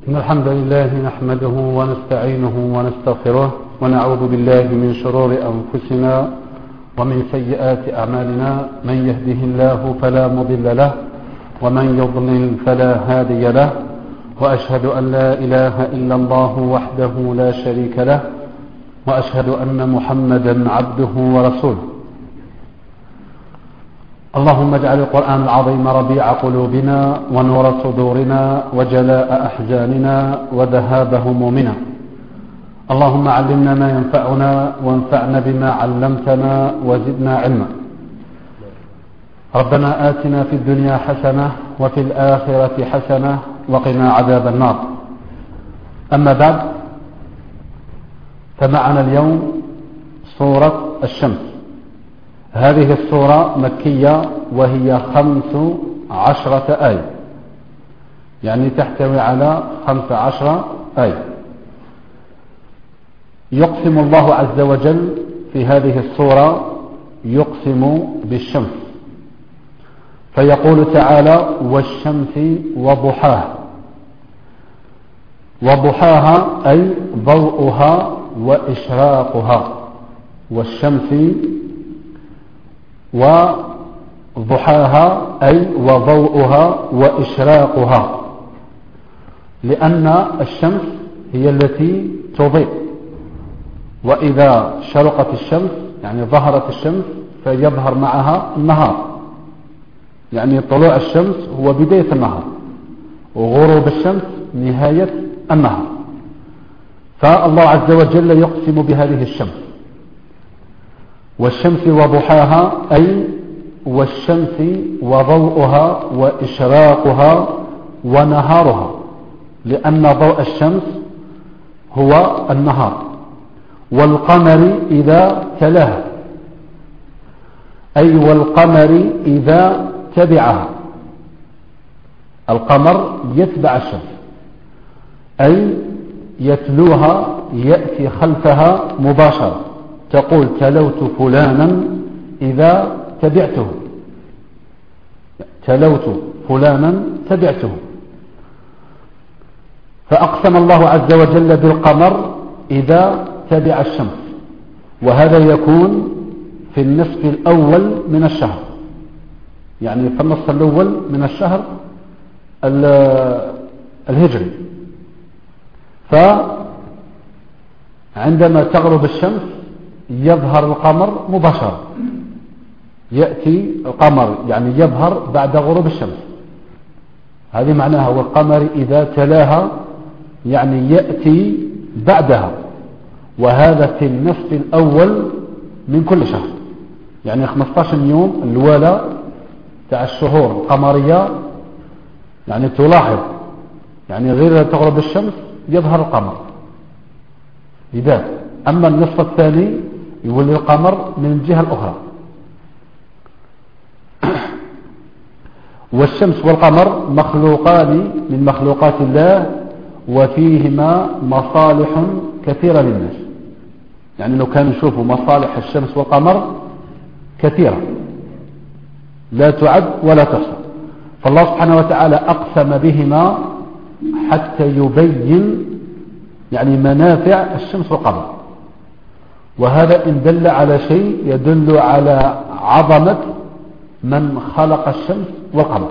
إن الحمد لله نحمده ونستعينه ونستغفره ونعوذ بالله من شرور أنفسنا ومن سيئات أعمالنا. من يهده الله فلا مضل له ومن يضلل فلا هادي له، وأشهد أن لا إله إلا الله وحده لا شريك له، وأشهد أن محمدا عبده ورسوله. اللهم اجعل القرآن العظيم ربيع قلوبنا ونور صدورنا وجلاء أحزاننا وذهاب همومنا. اللهم علمنا ما ينفعنا وانفعنا بما علمتنا وزدنا علما. ربنا آتنا في الدنيا حسنة وفي الآخرة حسنة وقنا عذاب النار. أما بعد، فمعنا اليوم سورة الشمس. هذه السورة مكية وهي 15 آية، يعني تحتوي على 15 آية. يقسم الله عز وجل في هذه السورة، يقسم بالشمس، فيقول تعالى: والشمس وضحاها. وضحاها أي ضوءها وإشراقها، والشمس وضحاها أي وضوءها وإشراقها، لأن الشمس هي التي تضيء، وإذا شرقت الشمس يعني ظهرت الشمس فيظهر معها النهار، يعني طلوع الشمس هو بداية النهار وغروب الشمس نهاية النهار. فالله عز وجل يقسم بهذه الشمس. والشمس وضحاها أي والشمس وضوءها وإشراقها ونهارها، لأن ضوء الشمس هو النهار. والقمر إذا تلاها أي والقمر إذا تبعها. القمر يتبع الشمس أي يتلوها، يأتي خلفها مباشرة. تقول: تلوت فلانا إذا تبعته، تلوت فلانا تبعته. فأقسم الله عز وجل بالقمر إذا تبع الشمس، وهذا يكون في النصف الأول من الشهر، يعني في النصف الأول من الشهر الهجري. فعندما تغرب الشمس يظهر القمر مباشرة، يأتي القمر يعني يظهر بعد غروب الشمس. هذه معناها والقمر إذا تلاها، يعني يأتي بعدها، وهذا في النصف الأول من كل شهر، يعني 15 يوم الأولى تاع الشهور القمرية، يعني تلاحظ يعني غير تغرب الشمس يظهر القمر يبان. أما النصف الثاني يولي القمر من الجهة الأخرى. والشمس والقمر مخلوقان من مخلوقات الله، وفيهما مصالح كثيرة للناس. يعني لو كانوا يشوفوا مصالح الشمس والقمر كثيرة لا تعد ولا تحصى. فالله سبحانه وتعالى أقسم بهما حتى يبين يعني منافع الشمس والقمر. وهذا إن دل على شيء يدل على عظمة من خلق الشمس والقمر.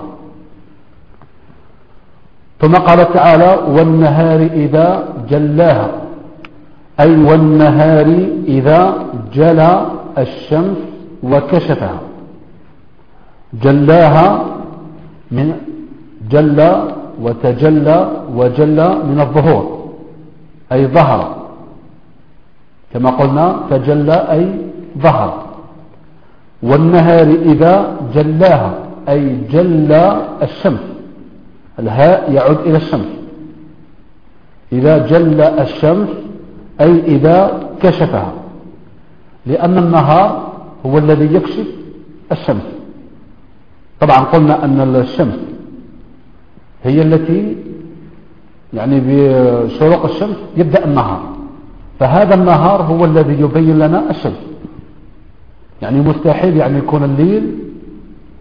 ثم قال تعالى: والنهار إذا جلاها أي والنهار إذا جلى الشمس وكشفها. جلاها من جلى وتجلى وجلى من الظهور أي ظهر، كما قلنا تجلى أي ظهر. والنهار إذا جلاها أي جلى الشمس، الهاء يعود إلى الشمس. إذا جلى الشمس أي إذا كشفها، لأن النهار هو الذي يكشف الشمس. طبعا قلنا أن الشمس هي التي يعني بشروق الشمس يبدأ النهار، فهذا النهار هو الذي يبين لنا الشمس. يعني مستحيل يعني يكون الليل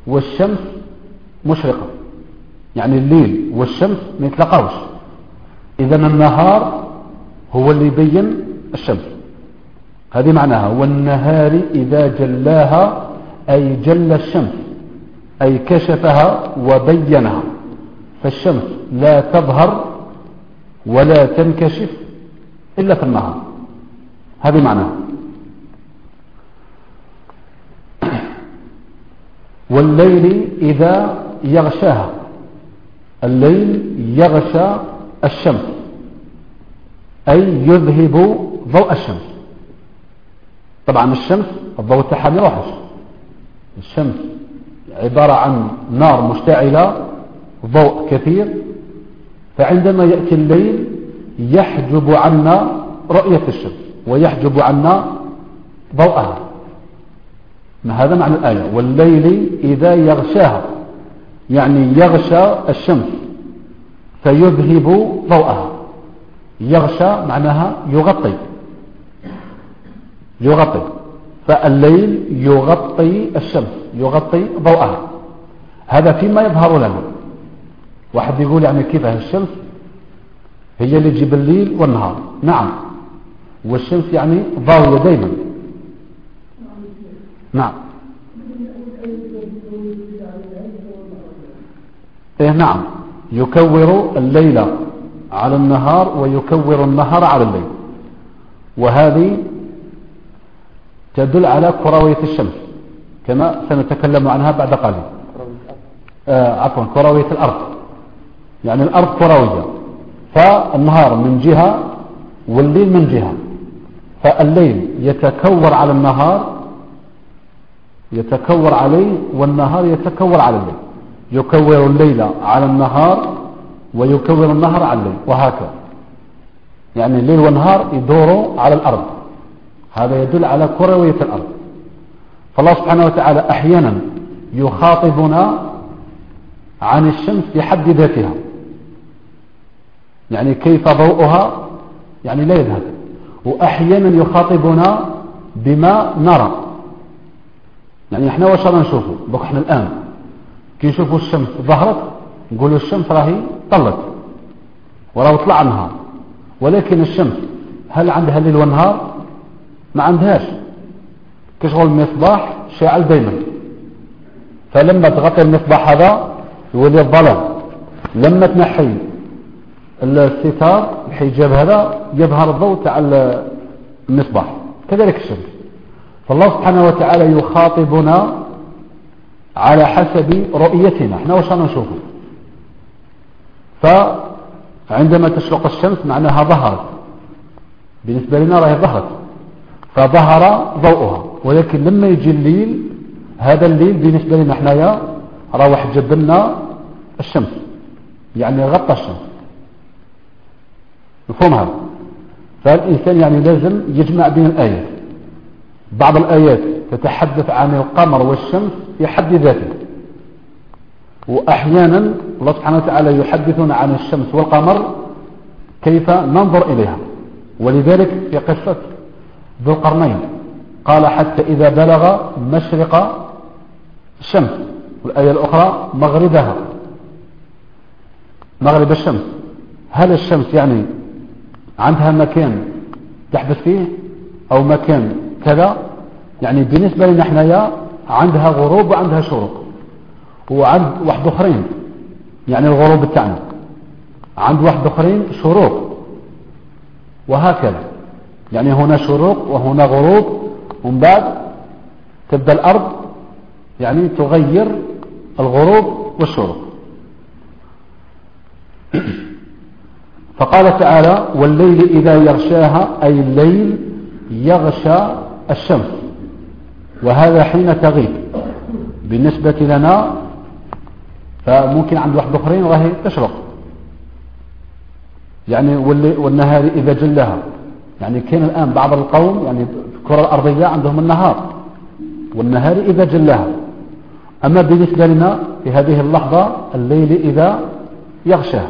والشمس مشرقة، يعني الليل والشمس ما يتلاقاوش، إذن النهار هو اللي يبين الشمس، هذه معناها. والنهار إذا جلاها أي جل الشمس، أي كشفها وبينها، فالشمس لا تظهر ولا تنكشف إلا في النهار، هذه معناها. والليل إذا يغشاها، الليل يغشى الشمس أي يذهب ضوء الشمس. طبعا الشمس الضوء تاعها ما يروحش، الشمس عبارة عن نار مشتعلة، ضوء كثير، فعندما يأتي الليل يحجب عنا رؤية الشمس ويحجب عنا ضوءها. ما هذا معنى الآية. والليل إذا يغشاها يعني يغشى الشمس فيذهب ضوءها. يغشى معناها يغطي، يغطي، فالليل يغطي الشمس، يغطي ضوءها. هذا فيما يظهر لنا. واحد يقول يعني كيف الشمس هي اللي تجيب الليل والنهار؟ نعم، والشمس يعني ضاوية دائما. نعم، إيه نعم، يكور الليل على النهار ويكور النهار على الليل، وهذه تدل على كروية الشمس كما سنتكلم عنها بعد قليل. عفوا، كروية الأرض، يعني الأرض كروية، فالنهار من جهة والليل من جهة، فالليل يتكور على النهار، يتكور عليه، والنهار يتكور على الليل. يكور الليل على النهار ويكور النهار على الليل، وهكذا. يعني الليل والنهار يدوروا على الأرض، هذا يدل على كروية الأرض. فالله سبحانه وتعالى أحيانا يخاطبنا عن الشمس في حد ذاتها، يعني كيف ضوءها يعني لا يذهب، وأحيانا يخاطبنا بما نرى. يعني احنا واش رانا نشوفوا بك؟ احنا الآن كي نشوفوا الشمس ظهرت نقولوا الشمس راهي طلت وراه طلع النهار، ولكن الشمس هل عندها ليل ونهار؟ ما عندهاش. كشغل المصباح شاعل دائما، فلما تغطي المصباح هذا يولي الظلام، لما تنحي الستار الحجاب هذا يظهر الضوء تاع المصباح. كذلك الشمس. فالله سبحانه وتعالى يخاطبنا على حسب رؤيتنا، احنا واش رانا نشوفه. فعندما تشرق الشمس معناها ظهرت، بالنسبة لنا راهي ظهرت، فظهر ضوءها. ولكن لما يجي الليل، هذا الليل بالنسبة لنا احنا راه واحد جاب لنا الشمس، يعني غطى الشمس. مفهوم هذا؟ فالإنسان يعني لازم يجمع بين الآيات. بعض الآيات تتحدث عن القمر والشمس في حد ذاته، وأحيانا الله سبحانه وتعالى يحدثنا عن الشمس والقمر كيف ننظر إليها. ولذلك في قصة ذو القرنين قال حتى إذا بلغ مشرق الشمس، والآية الأخرى مغربها، مغرب الشمس. هل الشمس يعني عندها مكان تحدث فيه أو مكان كذا؟ يعني بالنسبة لنا احنا عندها غروب وعندها شروق، وعند واحد اخرين يعني الغروب بتاعنا، عند واحد اخرين شروق، وهكذا. يعني هنا شروق وهنا غروب، ومن بعد تبدأ الأرض يعني تغير الغروب والشروق. فقال تعالى والليل إذا يغشاها أي الليل يغشى الشمس، وهذا حين تغيب بالنسبة لنا، فممكن عند واحد اخرين راهي تشرق. يعني والنهار إذا جلها، يعني كان الآن بعض القوم يعني الكرة الأرضية عندهم النهار، والنهار إذا جلها. أما بالنسبة لنا في هذه اللحظة الليل إذا يغشاها.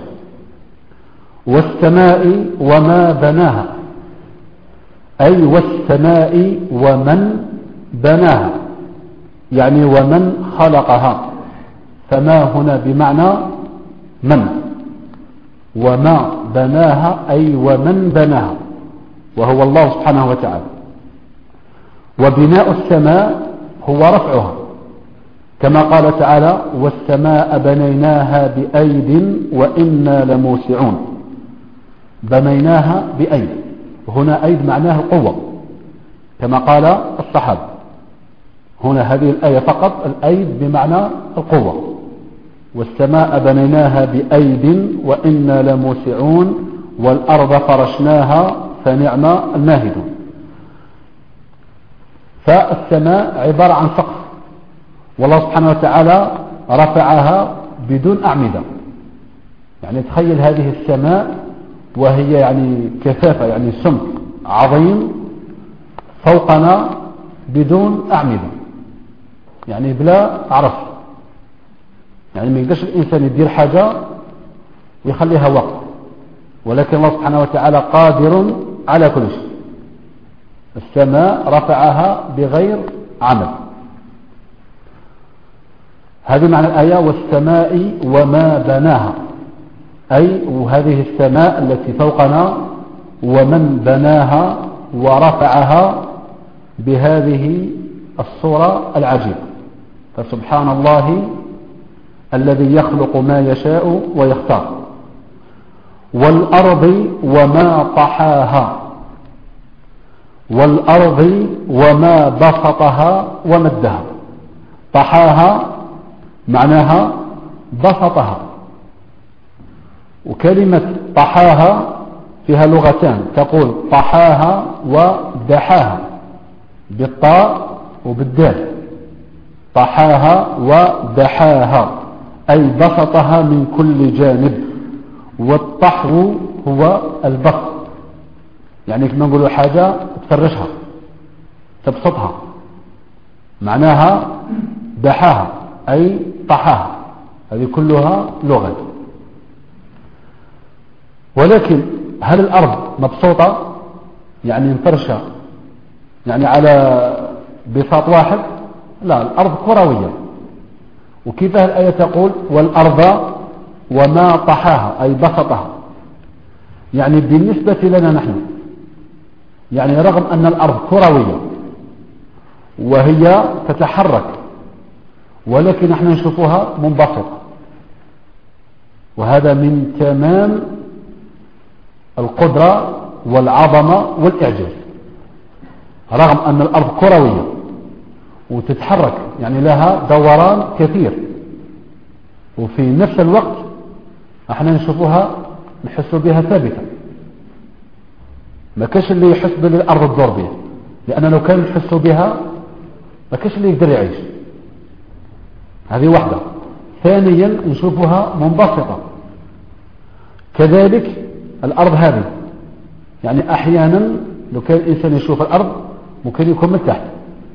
والسماء وما بناها، أي والسماء ومن بناها، يعني ومن خلقها. فما هنا بمعنى من، وما بناها أي ومن بناها، وهو الله سبحانه وتعالى. وبناء السماء هو رفعها، كما قال تعالى: والسماء بنيناها بأيد وإنا لموسعون. بنيناها بأيد، هنا أيد معناه القوة كما قال الصحابة. هنا هذه الآية فقط الأيد بمعنى القوة. والسماء بنيناها بأيد وإنا لموسعون والأرض فرشناها فنعم الماهدون. فالسماء عبارة عن سقف، والله سبحانه وتعالى رفعها بدون أعمدة. يعني تخيل هذه السماء وهي يعني كثافة، يعني سمك عظيم فوقنا بدون أعمدة، يعني بلا عرف. يعني ما يقدرش الإنسان يدير حاجة ويخليها وقت، ولكن الله سبحانه وتعالى قادر على كل شيء. السماء رفعها بغير عمل. هذه معنى الآية: والسماء وما بناها، أي وهذه السماء التي فوقنا ومن بناها ورفعها بهذه الصورة العجيبة. فسبحان الله الذي يخلق ما يشاء ويختار. والأرض وما طحاها، والأرض وما بسطها ومدها. طحاها معناها بسطها، وكلمة طحاها فيها لغتان، تقول طحاها ودحاها بالطاء وبالدال. طحاها ودحاها أي بسطها من كل جانب. والطحو هو البسط، يعني كما نقولوا حاجة تفرشها تبسطها، معناها دحاها أي طحاها. هذه كلها لغة. ولكن هل الأرض مبسوطة يعني مفرشة يعني على بساط واحد؟ لا، الأرض كروية. وكيف الآية تقول: والأرض وما طحاها أي بسطها؟ يعني بالنسبة لنا نحن، يعني رغم أن الأرض كروية وهي تتحرك، ولكن نحن نشوفها منبسطة. وهذا من تمام القدرة والعظمة والإعجاز. رغم أن الأرض كروية وتتحرك، يعني لها دوران كثير، وفي نفس الوقت احنا نشوفها نحس بها ثابتة. ما كاش اللي يحس بالأرض تدور بها، لأن لو كان يحس بها ما كاش اللي يقدر يعيش. هذه واحدة. ثانيا نشوفها منبسطة. كذلك الأرض هذه، يعني أحيانا لو كان الإنسان يشوف الأرض ممكن يكون من تحت،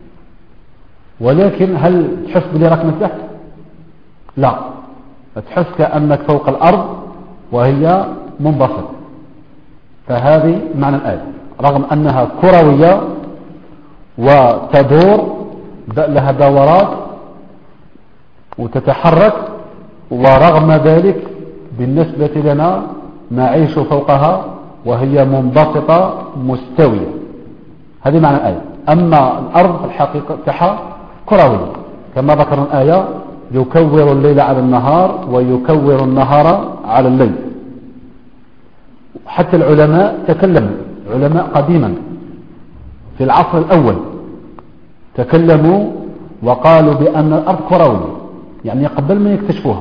ولكن هل تحس بلي راك من تحت؟ لا، تحس كأنك فوق الأرض وهي منبسطة. فهذه معنى الآية: رغم أنها كروية وتدور لها دورات وتتحرك، ورغم ذلك بالنسبة لنا نعيش فوقها وهي منبسطة مستوية. هذه معنى الآية. أما الأرض الحقيقة تحت كروية، كما ذكر الآية: يكور الليل على النهار ويكور النهار على الليل. حتى العلماء تكلموا، علماء قديما في العصر الأول تكلموا وقالوا بأن الأرض كروية، يعني قبل ما يكتشفوها،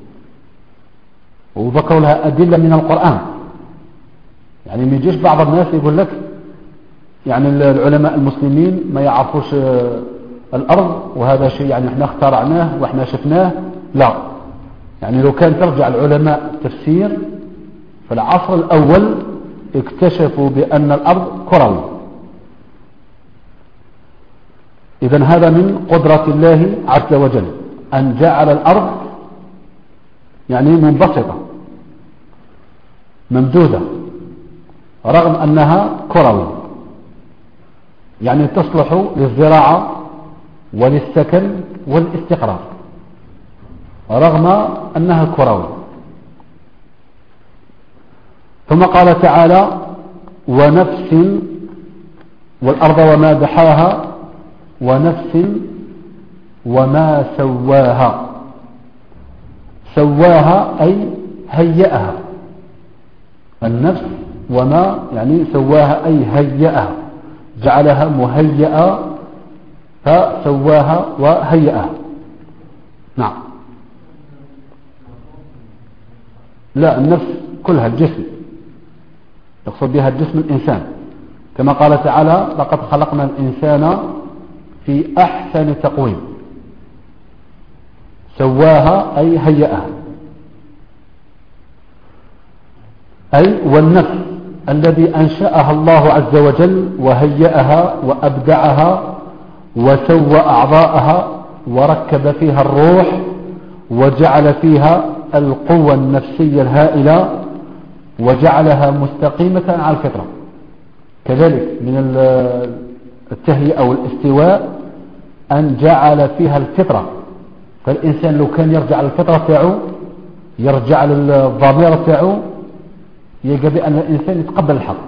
وذكروا لها أدلة من القرآن. يعني ما يجيش بعض الناس يقول لك يعني العلماء المسلمين ما يعرفوش الأرض وهذا شيء يعني احنا اخترعناه واحنا شفناه. لا، يعني لو كان ترجع العلماء التفسير في العصر الأول اكتشفوا بأن الأرض كروية. إذن هذا من قدرة الله عز وجل أن جعل الأرض يعني منبسطة ممدودة، رغم أنها كروية، يعني تصلح للزراعة وللسكن والاستقرار رغم أنها كروية. ثم قال تعالى ونفس والأرض وما دحاها ونفس وما سواها. سواها أي هيئها. النفس وما يعني سواها أي هيئها، جعلها مهيئة فسواها وهيئها. نعم. لا، النفس كلها الجسم، يقصد بها الجسم الإنسان، كما قال تعالى لقد خلقنا الإنسان في أحسن تقويم. سواها أي هيئها. أي والنفس الذي أنشأها الله عز وجل وهيئها وأبدعها وسوى أعضاءها وركب فيها الروح وجعل فيها القوة النفسية الهائلة وجعلها مستقيمة على الفطرة. كذلك من التهيئة والاستواء أن جعل فيها الفطرة. فالإنسان لو كان يرجع للفطرة تاعه، يرجع للضمير تاعه، يجب بأن الإنسان يتقبل الحق،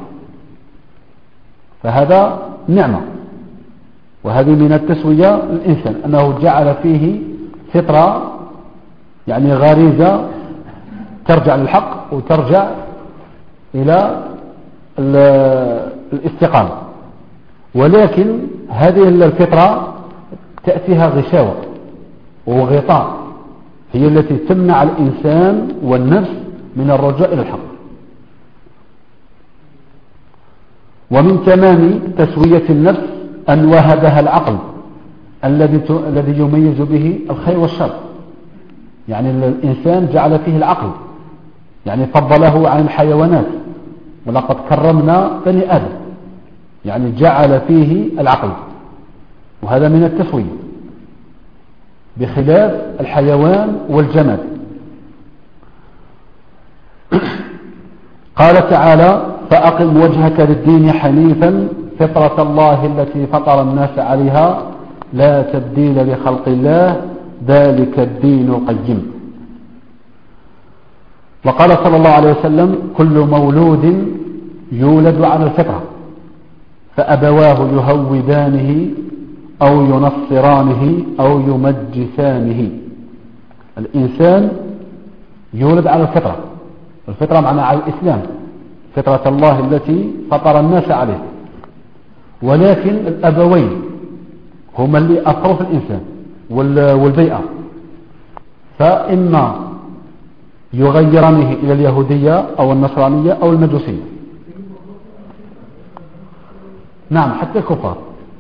فهذا نعمة. وهذه من التسوية الإنسان أنه جعل فيه فطرة، يعني غريزة ترجع للحق وترجع إلى الاستقامة. ولكن هذه الفطرة تأتيها غشاوة وغطاء، هي التي تمنع الإنسان والنفس من الرجوع إلى الحق. ومن تمام تسوية النفس أن وهبها العقل الذي يميز به الخير والشر. يعني الإنسان جعل فيه العقل، يعني فضله عن الحيوانات، ولقد كرمنا بني آدم، يعني جعل فيه العقل، وهذا من التسوية بخلاف الحيوان والجماد. قال تعالى فأقم وجهك للدين حنيفا فطرة الله التي فطر الناس عليها لا تبديل لخلق الله ذلك الدين القيم. وقال صلى الله عليه وسلم كل مولود يولد على الفطرة فأبواه يهودانه أو ينصرانه أو يمجسانه. الإنسان يولد على الفطرة، الفطرة معناها على الإسلام، فطرة الله التي فطر الناس عليه. ولكن الأبوين هما اللي أثروا في الإنسان والبيئة، فإما يغيرانه إلى اليهودية أو النصرانية أو المجوسية. نعم، حتى الكفار.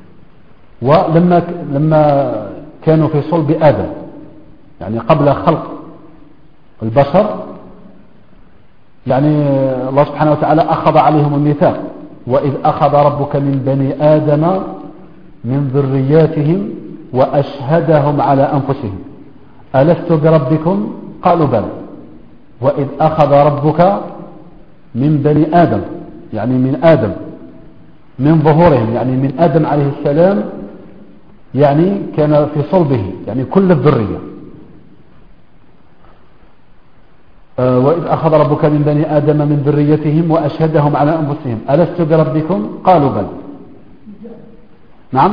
ولما كانوا في صلب آدم، يعني قبل خلق البشر، يعني الله سبحانه وتعالى أخذ عليهم الميثاق وإذ أخذ ربك من بني آدم من ذرياتهم وأشهدهم على أنفسهم ألست بربكم قالوا بلى وإذ أخذ ربك من بني آدم، يعني من آدم، من ظهورهم، يعني من آدم عليه السلام، يعني كان في صلبه، يعني كل الذرية. وإذ أخذ ربك من بني آدم من ذريتهم وأشهدهم على أنفسهم ألست بربكم قالوا بلى. نعم،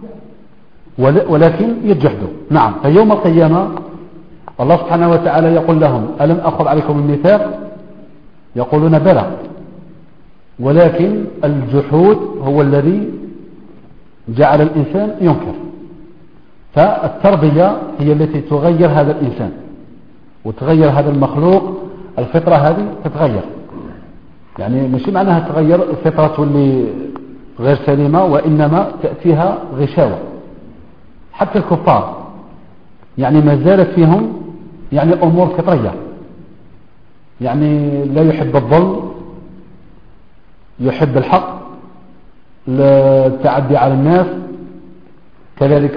ولكن يجحدوا. نعم، فيوم القيامة الله سبحانه وتعالى يقول لهم ألم أخذ عليكم الميثاق؟ يقولون بلى، ولكن الجحود هو الذي جعل الإنسان ينكر. فالتربية هي التي تغير هذا الإنسان وتغير هذا المخلوق. الفطرة هذه تتغير، يعني مش معناها تغير الفطرة اللي غير سليمة، وإنما تأتيها غشاوة. حتى الكفار يعني ما زالت فيهم يعني أمور فطرية، يعني لا يحب الظلم، يحب الحق، التعدي على الناس، كذلك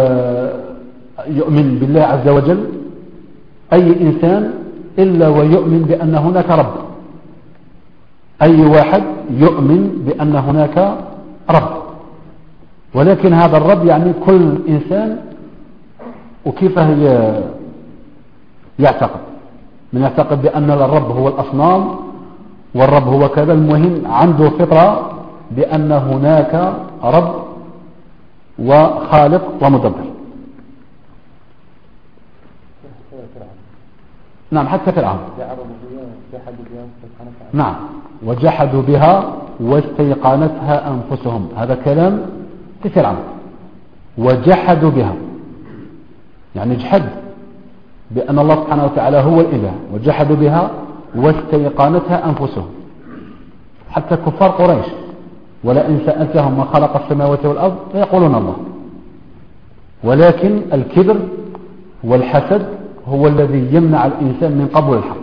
يؤمن بالله عز وجل. أي إنسان إلا ويؤمن بأن هناك رب، أي واحد يؤمن بأن هناك رب، ولكن هذا الرب يعني كل إنسان وكيف يعتقد. من يعتقد بأن الرب هو الأصنام، والرب هو كذا. المهم عنده فطرة بأن هناك رب وخالق ومدبر. نعم حتى فرعون نعم وجحدوا بها واستيقنتها أنفسهم، هذا كلام في فرعون. وجحدوا بها يعني جحد بأن الله سبحانه وتعالى هو الإله، وجحدوا بها واستيقنتها أنفسهم. حتى كفار قريش ولئن سألتهم من خلق السماوات والأرض فيقولون الله. ولكن الكبر والحسد هو الذي يمنع الإنسان من قبول الحق.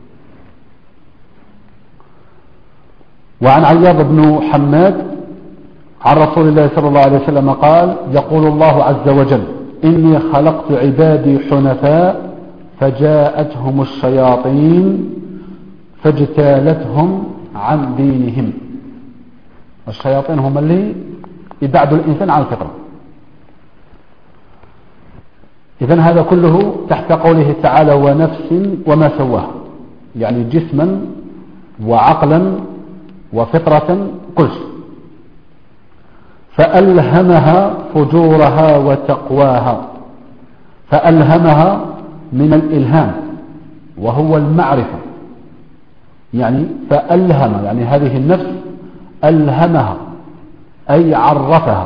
وعن عياض بن حماد عن رسول الله صلى الله عليه وسلم قال: يقول الله عز وجل: إني خلقت عبادي حنفاء فجاءتهم الشياطين فاجتالتهم عن دينهم. الشياطين هم اللي يبعدوا الإنسان عن الفطرة. إذن هذا كله تحت قوله تعالى: ونفس وما سواها، يعني جسما وعقلا وفطرة كل شيء. فألهمها فجورها وتقواها. فألهمها من الإلهام وهو المعرفة، يعني فألهم يعني هذه النفس ألهمها أي عرفها.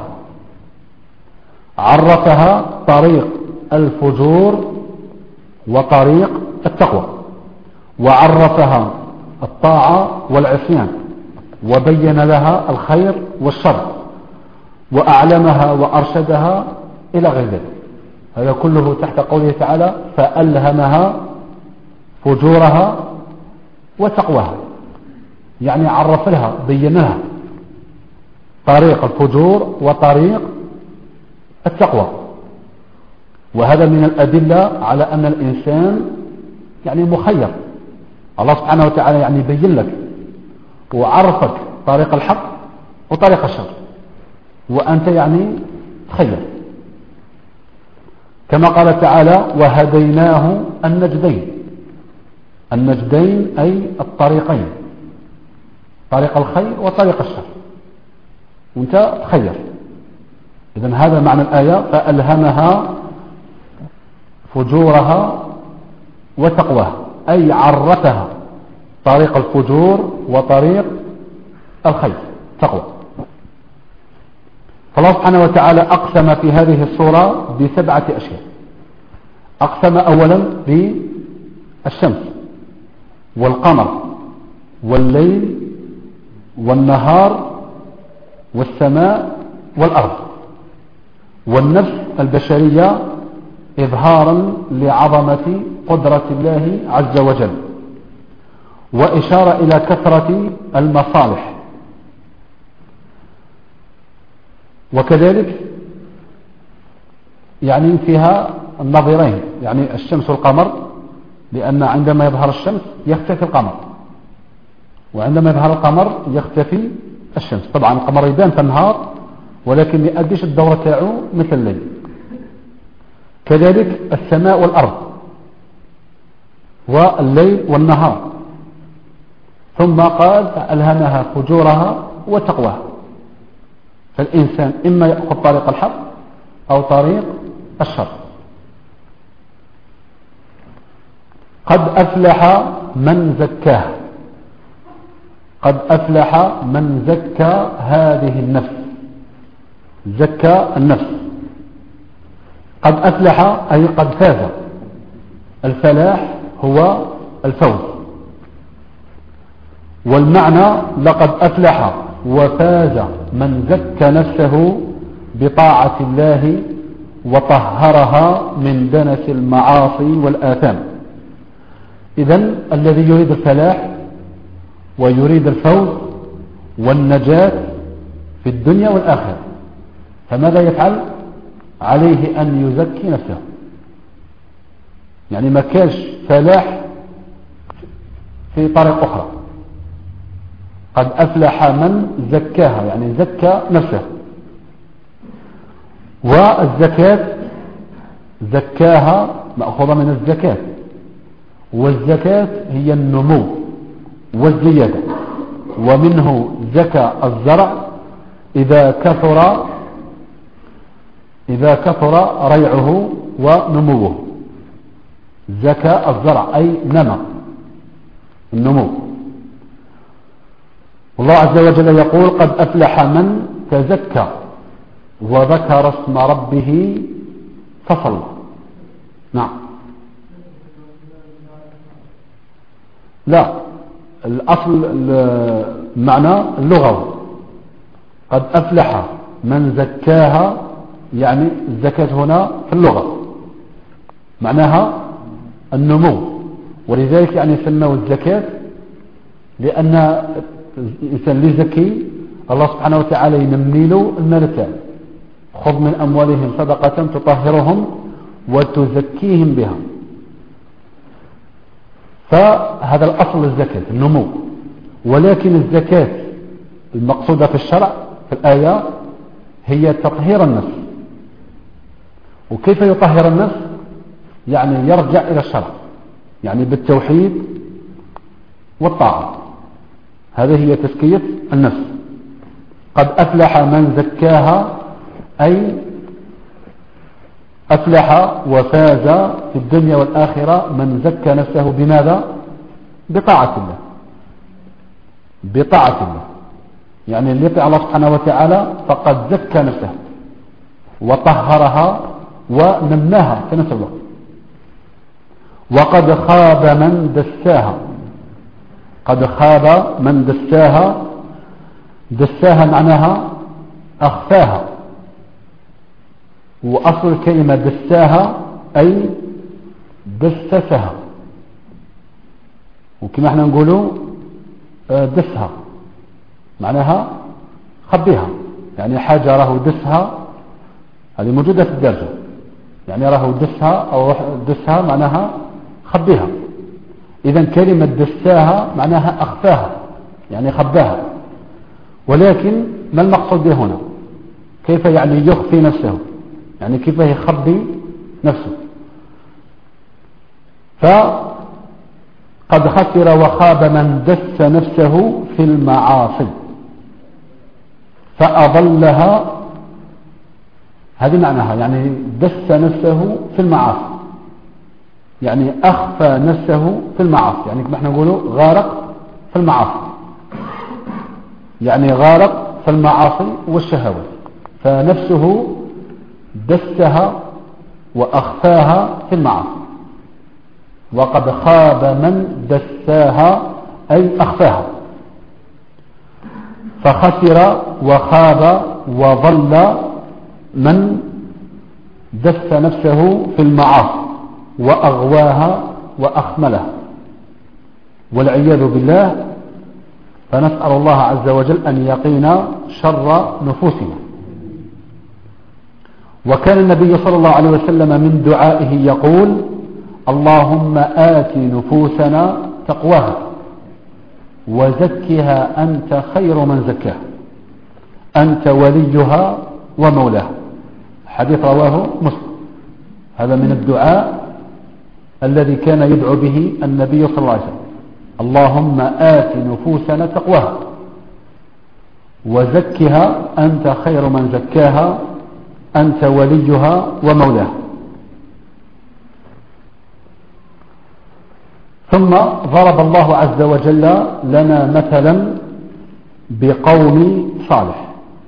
عرفها طريق الفجور وطريق التقوى، وعرفها الطاعة والعصيان، وبين لها الخير والشر، وأعلمها وأرشدها إلى غير ذلك. هذا كله تحت قوله تعالى: فألهمها فجورها وتقواها، يعني عرف لها بين لها طريق الفجور وطريق التقوى. وهذا من الأدلة على أن الإنسان يعني مخير. الله سبحانه وتعالى يعني يبين لك وعرفك طريق الحق وطريق الشر، وأنت يعني تخير. كما قال تعالى: وهديناه النجدين. النجدين أي الطريقين، طريق الخير وطريق الشر، وانت تخير. إذن هذا معنى الآية: فألهمها فجورها وتقواها، أي عرفها طريق الفجور وطريق الخير تقوى. فالله سبحانه وتعالى أقسم في هذه السورة ب7 أشياء. أقسم أولا بالشمس والقمر والليل والنهار والسماء والأرض والنفس البشرية، إظهارا لعظمة قدرة الله عز وجل، وإشارة إلى كثرة المصالح. وكذلك يعني فيها النظيرين، يعني الشمس والقمر، لأن عندما يظهر الشمس يختفي القمر، وعندما يظهر القمر يختفي الشمس. طبعا القمر يبان في النهار ولكن ما يؤديش الدورة تاعو مثل الليل. كذلك السماء والأرض والليل والنهار. ثم قال: فألهمها فجورها وتقواها. فالإنسان إما يأخذ طريق الحق أو طريق الشر. قد أفلح من زكاها. قد أفلح من زكى هذه النفس. زكى النفس. قد أفلح أي قد فاز. الفلاح هو الفوز. والمعنى: لقد أفلح وفاز من زكى نفسه بطاعة الله وطهرها من دنس المعاصي والآثام. إذن الذي يريد الفلاح ويريد الفوز والنجاة في الدنيا والآخرة فماذا يفعل؟ عليه أن يزكي نفسه. يعني ما كاش فلاح في طريق أخرى. قد أفلح من زكاها، يعني زكى نفسه. والزكاة زكاها مأخوذة من الزكاة، والزكاة هي النمو والزيادة. ومنه زكى الزرع إذا كثر ريعه ونموه. زكى الزرع أي نمى النمو. الله عز وجل يقول قد أفلح من تزكى وذكر اسم ربه فصلى. نعم. لا، الأصل المعنى اللغوي قد أفلح من زكاها، يعني الزكاة هنا في اللغة معناها النمو، ولذلك يعني سموا الزكاة لأن الإنسان اللي يزكي الله سبحانه وتعالى ينمي له المال تاعه. خذ من أموالهم صدقة تطهرهم وتزكيهم بها. فهذا الأصل الزكاة النمو. ولكن الزكاة المقصودة في الشرع في الآية هي تطهير النفس. وكيف يطهر النفس؟ يعني يرجع إلى الشرع، يعني بالتوحيد والطاعة. هذه هي تزكية النفس. قد أفلح من زكاها أي أفلح وفاز في الدنيا والآخرة من زكى نفسه بماذا؟ بطاعة الله. بطاعة الله يعني اللي يطيع الله سبحانه وتعالى فقد زكى نفسه وطهرها ونماها في نفس الوقت. وقد خاب من دساها. قد خاب من دساها. دساها معناها أخفاها، وأصل الكلمة دساها أي دسسها، وكما احنا نقولوا دسها معناها خبيها. يعني حاجة راه دسها هذه موجودة في الدرجة، يعني راه دسها أو دسها معناها خبيها. إذن كلمة دساها معناها أخفاها يعني خباها. ولكن ما المقصود به هنا؟ كيف يعني يخفي نفسه؟ يعني كيف يخبي نفسه؟ فقد خسر وخاب من دس نفسه في المعاصي فأضلها. هذه معناها يعني دس نفسه في المعاصي، يعني أخفى نفسه في المعاصي، يعني كما احنا نقوله غارق في المعاصي، يعني غارق في المعاصي والشهوات. فنفسه دسها وأخفاها في المعاصي. وقد خاب من دساها أي أخفاها. فخسر وخاب وضل من دس نفسه في المعاصي وأغواها وأخملها والعياذ بالله. فنسأل الله عز وجل أن يقينا شر نفوسنا. وكان النبي صلى الله عليه وسلم من دعائه يقول اللهم آت نفوسنا تقواها وزكها أنت خير من زكاها أنت وليها ومولاها. حديث رواه مسلم. هذا من الدعاء الذي كان يدعو به النبي صلى الله عليه وسلم. اللهم آت نفوسنا تقواها وزكها أنت خير من زكاها أنت وليها ومولاها. ثم ضرب الله عز وجل لنا مثلا بقوم صالح.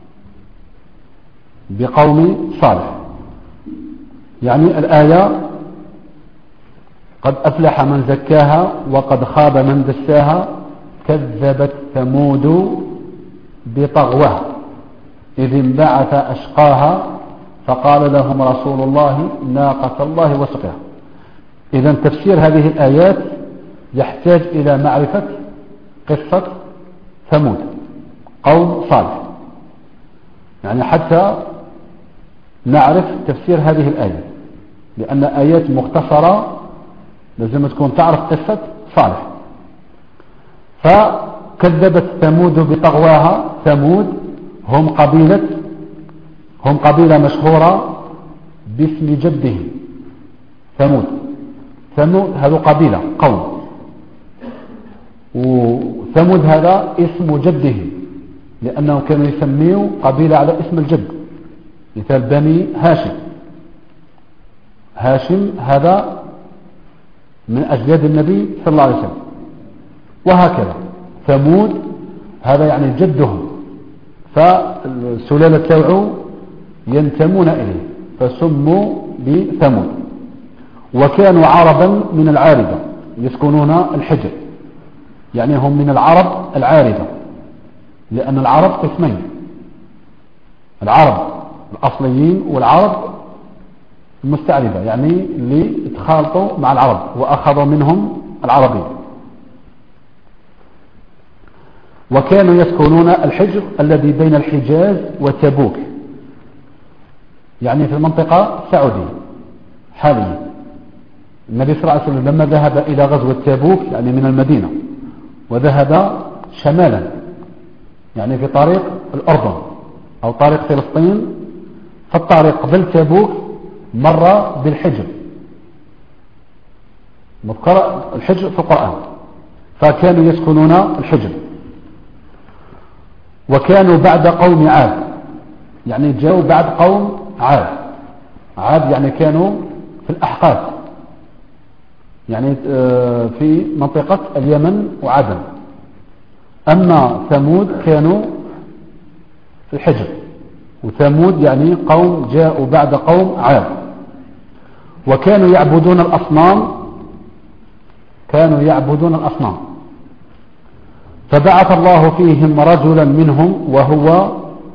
بقوم صالح يعني الآية قد أفلح من زكاها وقد خاب من دساها كذبت ثمود بطغواها إذ انبعث أشقاها فقال لهم رسول الله ناقة الله وسقيها. إذا تفسير هذه الآيات يحتاج إلى معرفة قصة ثمود قوم صالح، يعني حتى نعرف تفسير هذه الآية، لأن آيات مختصرة لازم تكون تعرف قصة صالح. فكذبت ثمود بطغواها. ثمود هم قبيلة مشهورة باسم جدهم ثمود. ثمود هذا قبيلة قوم، ثمود هذا اسم جده، لأنهم كانوا يسميوا قبيلة على اسم الجد، مثال بني هاشم. هاشم هذا من أجداد النبي صلى الله عليه وسلم، وهكذا ثمود هذا يعني جدهم، فالسلالة تاعو ينتمون إليه فسموا بثمود. وكانوا عربا من العاربة يسكنون الحجر، يعني هم من العرب العاربة، لأن العرب قسمين: العرب الأصليين والعرب المستعربة، يعني اللي تخالطوا مع العرب وأخذوا منهم العربية. وكانوا يسكنون الحجر الذي بين الحجاز وتبوك، يعني في المنطقة السعودية حاليا. النبي صلى الله عليه وسلم لما ذهب إلى غزوة تبوك يعني من المدينة، وذهب شمالا يعني في طريق الأردن أو طريق فلسطين، فالطريق قبل تبوك مر بالحجر، مذكر الحجر في القرآن، فكانوا يسكنون الحجر. وكانوا بعد قوم عاد، يعني جاءوا بعد قوم عاد. عاد يعني كانوا في الأحقاف، يعني في منطقة اليمن وعدن. أما ثمود كانوا في الحجر، وثمود يعني قوم جاءوا بعد قوم عاد. وكانوا يعبدون الأصنام، كانوا يعبدون الأصنام. فبعث الله فيهم رجلا منهم وهو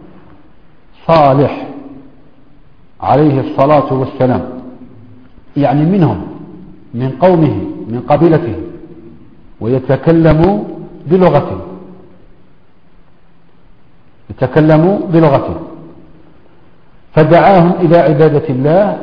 صالح عليه الصلاة والسلام، يعني منهم من قومه من قبيلته، ويتكلم بلغته، يتكلم بلغته. فدعاهم إلى عبادة الله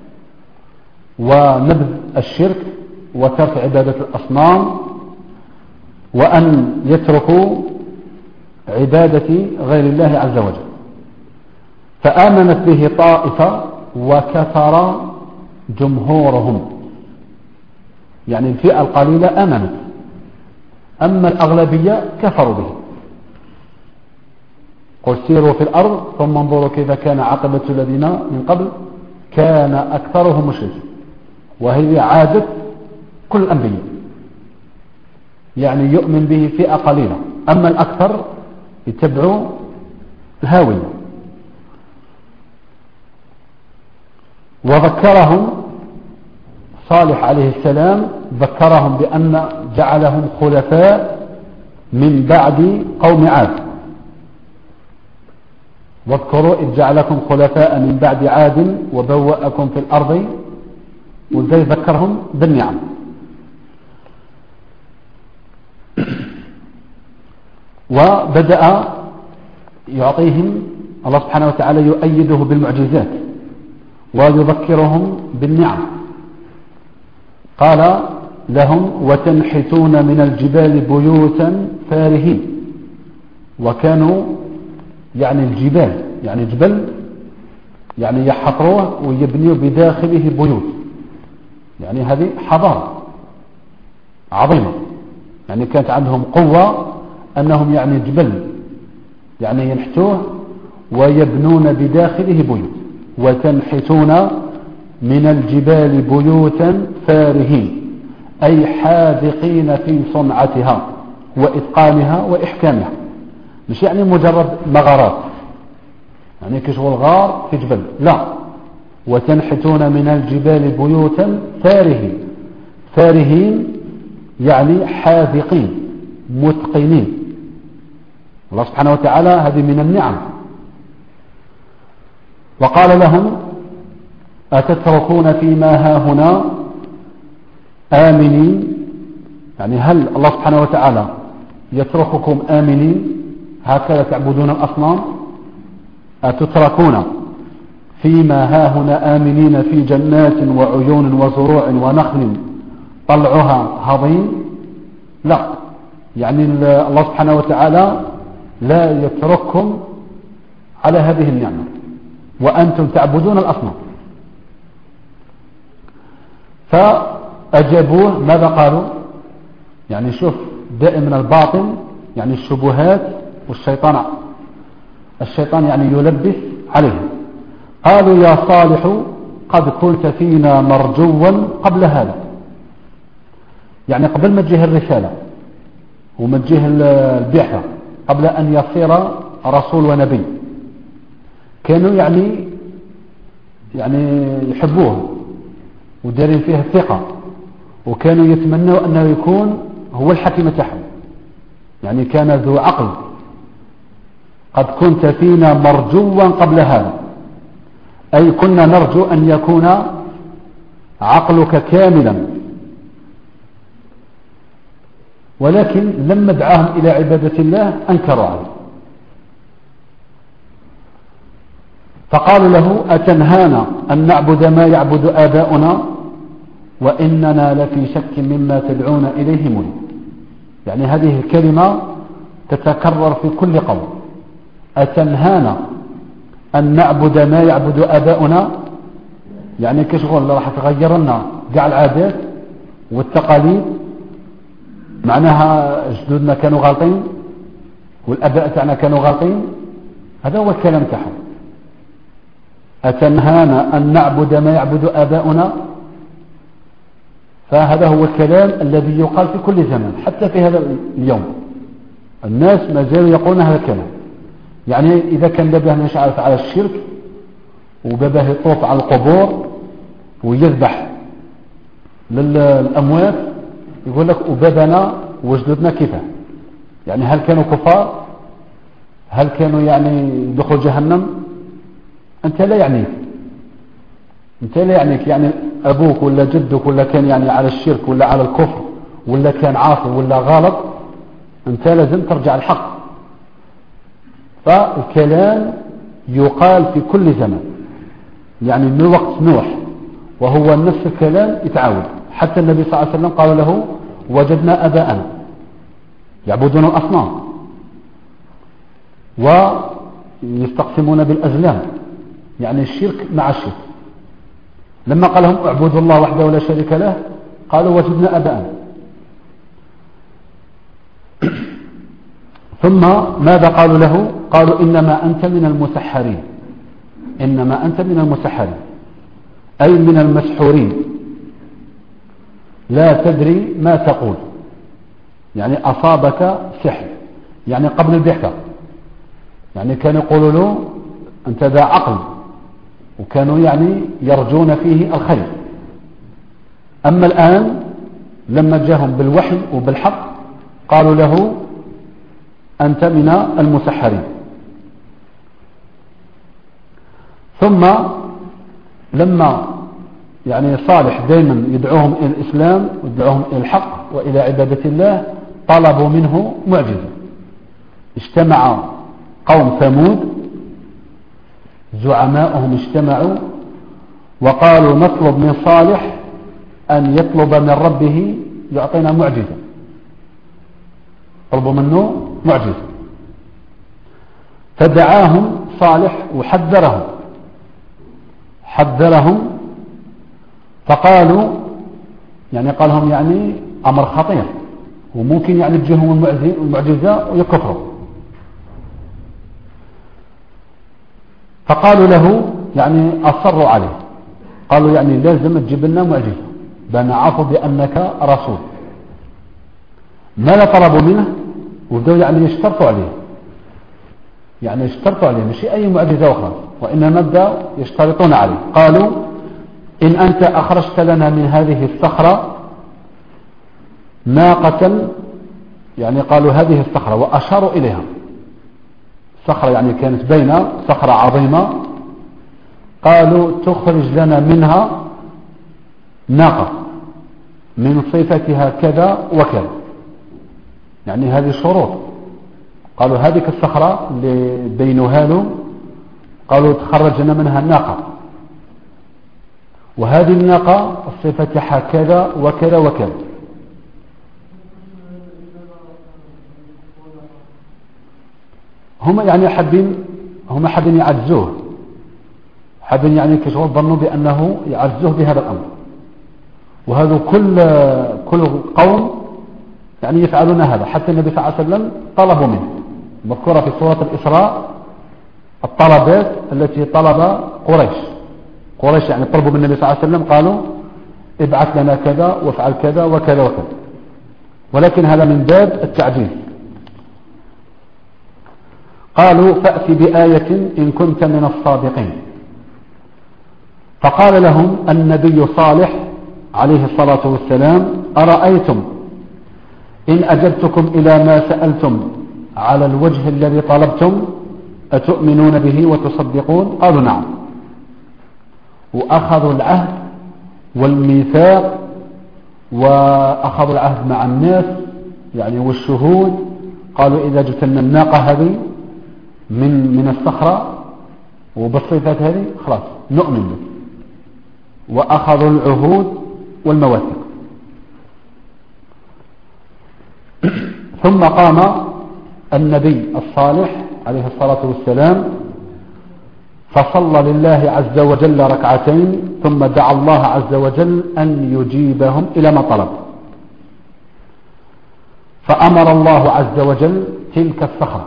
ونبذ الشرك وترك عبادة الأصنام، وأن يتركوا عبادة غير الله عز وجل. فآمنت به طائفة وكفر جمهورهم، يعني الفئة القليلة آمنت، أما الأغلبية كفروا به. قل سيروا في الأرض ثم انظروا كيف كان عاقبة الذين من قبل كان أكثرهم مشركين. وهي عادة كل الأنبياء، يعني يؤمن به فئة قليلة، أما الأكثر يتبعوا الهاوية. وذكرهم صالح عليه السلام، ذكرهم بأن جعلهم خلفاء من بعد قوم عاد. واذكروا إذ جعلكم خلفاء من بعد عاد وبوأكم في الأرض، وزي ذكرهم بالنعم. وبدأ يعطيهم الله سبحانه وتعالى، يؤيده بالمعجزات ويذكرهم بالنعم. قال لهم وتنحتون من الجبال بيوتا فارهين. وكانوا يعني الجبال يعني جبل يعني يحفروه ويبنيوا بداخله بيوت، يعني هذه حضارة عظيمة، يعني كانت عندهم قوة أنهم يعني جبل يعني ينحتوه ويبنون بداخله بيوت. وتنحتون من الجبال بيوتا فارهين، أي حاذقين في صنعتها وإتقانها وإحكامها، مش يعني مجرد مغارات يعني كشغل غار في جبل، لا. وتنحتون من الجبال بيوتا فارهين، فارهين يعني حاذقين متقنين. الله سبحانه وتعالى هذه من النعم. وقال لهم أتتركون فيما هاهنا آمنين، يعني هل الله سبحانه وتعالى يترككم آمنين هكذا تعبدون الأصنام؟ أتتركون فيما هاهنا آمنين في جنات وعيون وزروع ونخل طلعها هضيم؟ لا، يعني الله سبحانه وتعالى لا يترككم على هذه النعمة وأنتم تعبدون الأصنام. فأجابوه ماذا قالوا؟ يعني شوف دائما الباطن يعني الشبهات الشيطان يعني يلبس عليهم. قالوا يا صالح قد كنت فينا مرجوا قبل هذا، يعني قبل ما تجيه الرسالة وما تجيه البعثة، قبل أن يصير رسول ونبي، كانوا يعني يحبوه ودارين فيه الثقة، وكانوا يتمنوا أنه يكون هو الحكيم تاعهم، يعني كان ذو عقل. قد كنت فينا مرجوا قبل هذا، أي كنا نرجو أن يكون عقلك كاملا، ولكن لما دعاهم إلى عبادة الله أنكروا عليه. فقالوا له أتنهانا أن نعبد ما يعبد آباؤنا وإننا لفي شك مما تدعون إليه مريب. يعني هذه الكلمة تتكرر في كل قول، أتنهانا أن نعبد ما يعبد آباؤنا، يعني كشغل راح تغير لنا كاع العادات والتقاليد، معناها جدودنا كانوا غالطين والأباء تاعنا كانوا غالطين. هذا هو الكلام تاعهم، أتنهانا أن نعبد ما يعبد آباؤنا. فهذا هو الكلام الذي يقال في كل زمن، حتى في هذا اليوم الناس ما زالوا يقولون هذا الكلام. يعني إذا كان باباه مش عارف على الشرك، وباباه يطوف على القبور ويذبح للأموات، يقول لك وبابنا وجدودنا كيفاه. يعني هل كانوا كفار؟ هل كانوا دخول جهنم؟ أنت لا يعنيك، يعني أبوك ولا جدك ولا كان على الشرك ولا على الكفر ولا كان عاصي ولا غلط، أنت لازم ترجع الحق. فالكلام يقال في كل زمن، يعني من وقت نوح وهو نفس الكلام يتعاود. حتى النبي صلى الله عليه وسلم قال له وجدنا أباءنا يعبدون الأصنام ويستقسمون بالأزلام، يعني الشرك مع الشرك. لما قال لهم اعبدوا الله وحده ولا شريك له، قالوا وجدنا أباءنا. ثم ماذا قالوا له؟ قالوا إنما أنت من المسحرين، إنما أنت من المسحرين، أي من المسحورين، لا تدري ما تقول. يعني أصابك سحر، يعني قبل البعثة يعني كانوا يقولوا له أنت ذا عقل، وكانوا يرجون فيه الخير. أما الآن لما جاءهم بالوحي وبالحق قالوا له أنت من المسحرين. ثم لما صالح دائما يدعوهم إلى الإسلام ويدعوهم إلى الحق وإلى عبادة الله، طلبوا منه معجزة. اجتمع قوم ثمود زعماؤهم اجتمعوا وقالوا نطلب من صالح أن يطلب من ربه يعطينا معجزة، طلبوا منه معجزة. فدعاهم صالح وحذرهم فقالوا قال لهم أمر خطير، وممكن تجيهم المعجزة ويكفروا. فقالوا له أصروا عليه، قالوا لازم تجيب لنا معجزة بنعرف بأنك رسول. ماذا طلبوا منه؟ وبدأوا يشترطوا عليه، يشترطوا عليه مش أي معجزة أخرى، وإنما بدأوا يشترطون عليه. قالوا إن أنت أخرجت لنا من هذه الصخرة ناقة، قالوا هذه الصخرة وأشاروا إليها، صخرة كانت بين صخرة عظيمة، قالوا تخرج لنا منها ناقة من صفتها كذا وكذا، هذه شروط. قالوا هذه الصخرة اللي بينوها له، قالوا تخرج لنا منها ناقة، وهذه الناقة صفتها كذا وكذا وكذا. هم حابين يعزوه، حابين كشغل ظنوا بأنه يعزوه بهذا الأمر. وهذا كل قوم يعني يفعلون هذا. حتى النبي صلى الله عليه وسلم طلبوا منه، مذكورة في سورة الإسراء الطلبات التي طلب قريش يعني طلبوا من النبي صلى الله عليه وسلم، قالوا ابعث لنا كذا وافعل كذا وكذا وكذا، ولكن هذا من باب التعجيز. قالوا فأت بآية إن كنت من الصادقين. فقال لهم النبي صالح عليه الصلاة والسلام أرأيتم إن أجبتكم إلى ما سألتم على الوجه الذي طلبتم أتؤمنون به وتصدقون؟ قالوا نعم. وأخذوا العهد والميثاق وأخذوا العهد مع الناس يعني والشهود. قالوا إذا جبتنا الناقة هذه من الصخرة وبالصفات هذه خلاص نؤمن به. وأخذوا العهود والمواثيق. ثم قام النبي الصالح عليه الصلاة والسلام فصلى لله عز وجل ركعتين، ثم دعا الله عز وجل أن يجيبهم إلى ما طلب. فأمر الله عز وجل تلك الصخرة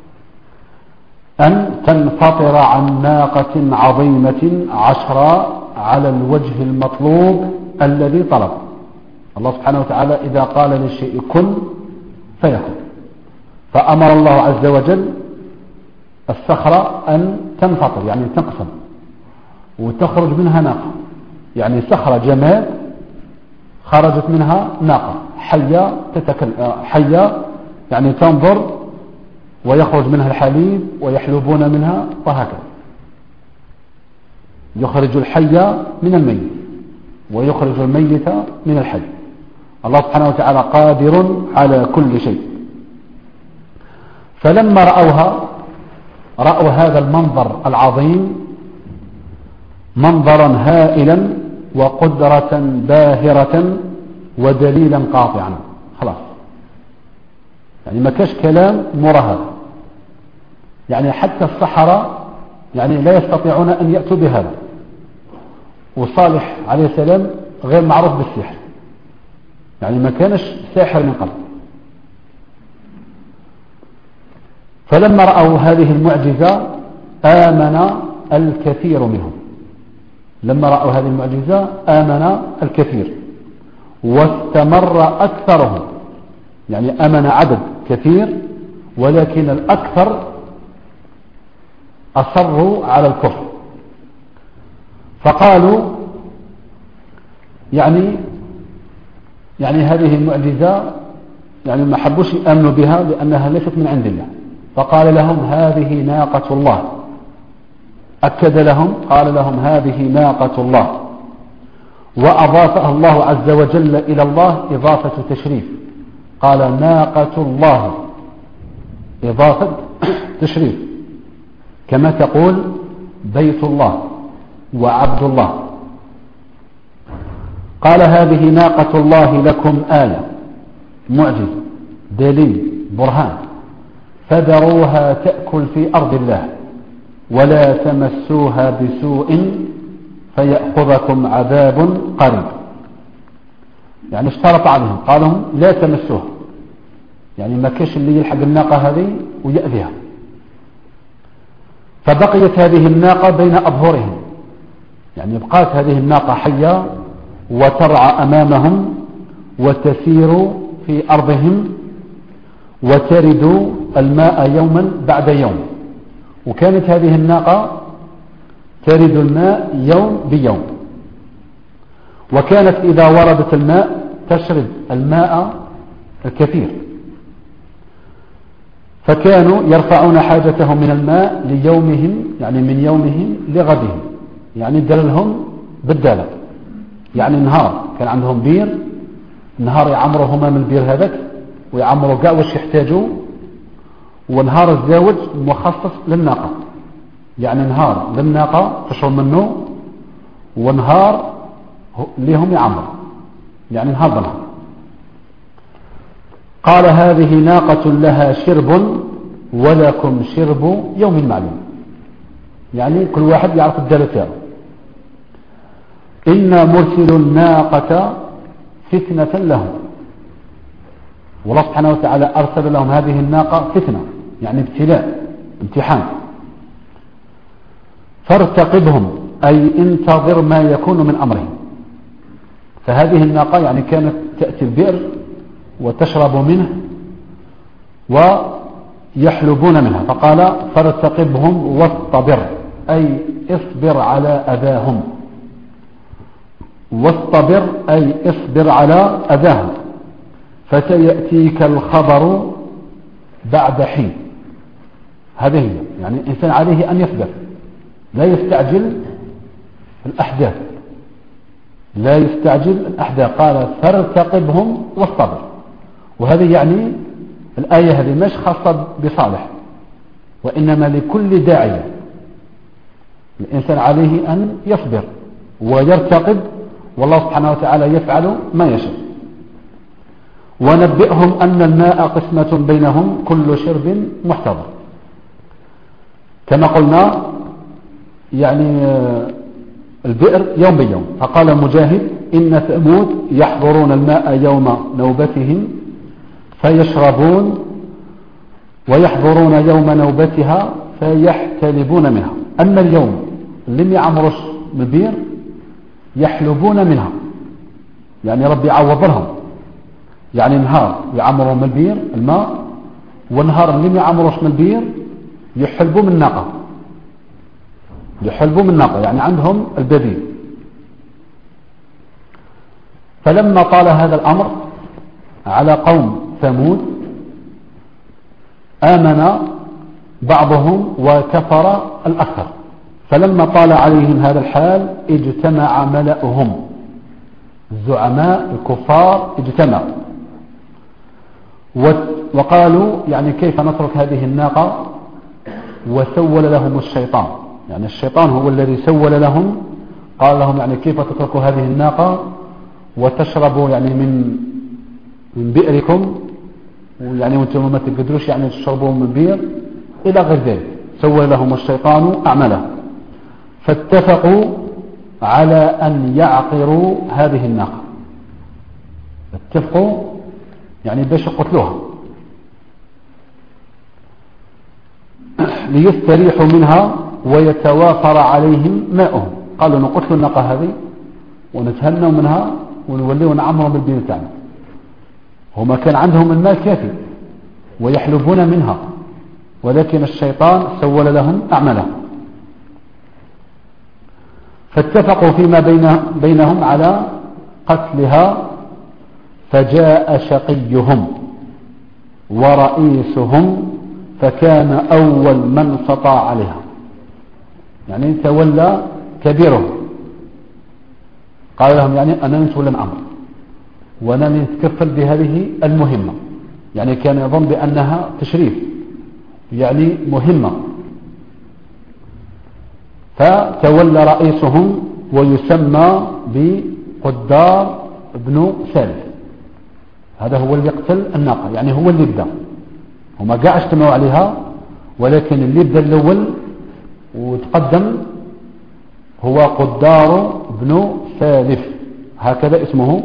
أن تنفطر عن ناقة عظيمة عشراء على الوجه المطلوب الذي طلب. الله سبحانه وتعالى إذا قال للشيء كن فيكون. فأمر الله عز وجل الصخرة أن تنفطر يعني تنقسم وتخرج منها ناقة، يعني صخرة جماد خرجت منها ناقة حية حية يعني تنظر ويخرج منها الحليب ويحلبون منها وهكذا. يخرج الحي من الميت ويخرج الميت من الحي. الله سبحانه وتعالى قادر على كل شيء. فلما رأوا هذا المنظر العظيم منظرا هائلا وقدرة باهرة ودليلا قاطعا، خلاص يعني ما كاش كلام مرهب. يعني حتى السحرة يعني لا يستطيعون أن يأتوا بهذا. وصالح عليه السلام غير معروف بالسحر، يعني ما كانش ساحر من قبل. فلما رأوا هذه المعجزة آمن الكثير منهم. لما رأوا هذه المعجزة آمن الكثير واستمر أكثرهم، يعني آمن عدد كثير ولكن الأكثر أصروا على الكفر. فقالوا يعني هذه المعجزة يعني ما حبوش يأمنوا بها لأنها ليست من عند الله. فقال لهم هذه ناقة الله. أكد لهم قال لهم هذه ناقة الله، وأضافها الله عز وجل إلى الله إضافة تشريف. قال ناقة الله إضافة تشريف، كما تقول بيت الله وعبد الله. قال هذه ناقة الله لكم آية، معجزة، دليل، برهان، فذروها تأكل في أرض الله ولا تمسوها بسوء فيأخذكم عذاب قريب. يعني اشترط عليهم، قالوا لا تمسوها، يعني ما كاش اللي يلحق الناقة هذه ويأذيها. فبقيت هذه الناقة بين أظهرهم، يعني بقات هذه الناقة حية وترعى أمامهم وتسير في أرضهم وترد الماء يوما بعد يوم. وكانت هذه الناقة ترد الماء يوم بيوم، وكانت إذا وردت الماء تشرب الماء الكثير. فكانوا يرفعون حاجتهم من الماء ليومهم، يعني من يومهم لغدهم، يعني دللهم بالدالة. يعني نهار كان عندهم بير، نهار يعمروا هما من البير هذاك ويعمروا كاع واش يحتاجوا، ونهار الزاوج مخصص للناقة، يعني نهار للناقة تشرب منه ونهار لهم يعمر، يعني نهار بنهار. قال هذه ناقة لها شرب ولكم شرب يوم معلوم، يعني كل واحد يعرف الدالة تاعه. إنا مرسل الناقة فتنة لهم، والله سبحانه وتعالى أرسل لهم هذه الناقة فتنة، يعني ابتلاء، امتحان. فارتقبهم أي انتظر ما يكون من أمرهم. فهذه الناقة يعني كانت تأتي البئر وتشرب منه ويحلبون منها، فقال فارتقبهم واصطبر أي اصبر على أذاهم، واصطبر أي اصبر على أذاهم، فسيأتيك الخبر بعد حين. هذه هي، يعني الإنسان عليه أن يصبر، لا يستعجل الأحداث، لا يستعجل الأحداث. قال فارتقبهم واصطبر، وهذه يعني الآية هذه مش خاصة بصالح، وإنما لكل داعية. الإنسان عليه أن يصبر ويرتقب، والله سبحانه وتعالى يفعل ما يشاء. ونبئهم أن الماء قسمة بينهم كل شرب محتضر. كما قلنا يعني البئر يوم بيوم. فقال مجاهد إن ثمود يحضرون الماء يوم نوبتهم فيشربون، ويحضرون يوم نوبتها فيحتلبون منها. أما اليوم لم يعمرش من البئر يحلبون منها، يعني ربي يعوض لهم، يعني نهار يعمروا من البئر الماء، ونهار لم يعمرش من البئر يحلبوا من الناقة، يحلبوا من الناقة، يعني عندهم البديل. فلما طال هذا الأمر على قوم ثمود آمن بعضهم وكفر الأكثر. فلما طال عليهم هذا الحال اجتمع ملأهم، الزعماء الكفار اجتمعوا وقالوا يعني كيف نترك هذه الناقة، وسول لهم الشيطان، يعني الشيطان هو الذي سول لهم، قال لهم يعني كيف تتركوا هذه الناقة وتشربوا يعني من بئركم، ويعني وانتم ما تقدروش يعني تشربوا من بئر إلى غير ذلك. سول لهم الشيطان أعماله، فاتفقوا على أن يعقروا هذه الناقة. اتفقوا يعني باش يقتلوها ليستريحوا منها ويتوافر عليهم ماؤهم. قالوا نقتل الناقة هذه ونتهنوا منها ونوليوا نعمروا بالبير تاعنا. هما كان عندهم الماء كافي ويحلبون منها، ولكن الشيطان سول لهم أعمالهم. فاتفقوا فيما بينهم على قتلها. فجاء شقيهم ورئيسهم فكان أول من استطاع عليها، يعني تولى كبيرهم. قال لهم يعني أنا نتولى الأمر وأنا نتكفل بهذه المهمة، يعني كان يظن بأنها تشريف يعني مهمة. فتولى رئيسهم ويسمى بقدار بن سالف، هذا هو اللي يقتل الناقة، يعني هو اللي يبدأ. هما قاع اجتمعوا عليها، ولكن اللي يبدأ الأول وتقدم هو قدار بن سالف، هكذا اسمه.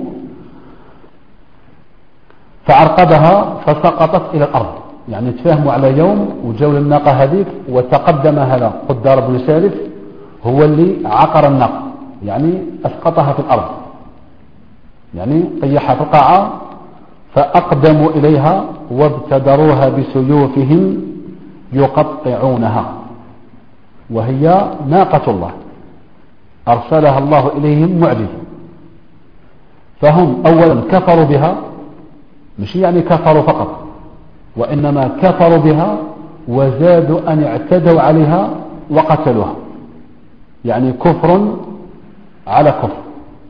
فعرقبها فسقطت إلى الأرض، يعني تفاهموا على يوم وجاءوا للناقة هذيك، وتقدم هذا قدار بن سالف هو اللي عقر الناقة، يعني أسقطها في الأرض، يعني طيحها في القاعة. فأقدموا إليها وابتدروها بسيوفهم يقطعونها، وهي ناقة الله أرسلها الله إليهم معجزة. فهم أولا كفروا بها، مش يعني كفروا فقط، وإنما كفروا بها وزادوا أن اعتدوا عليها وقتلوها، يعني كفر على كفر.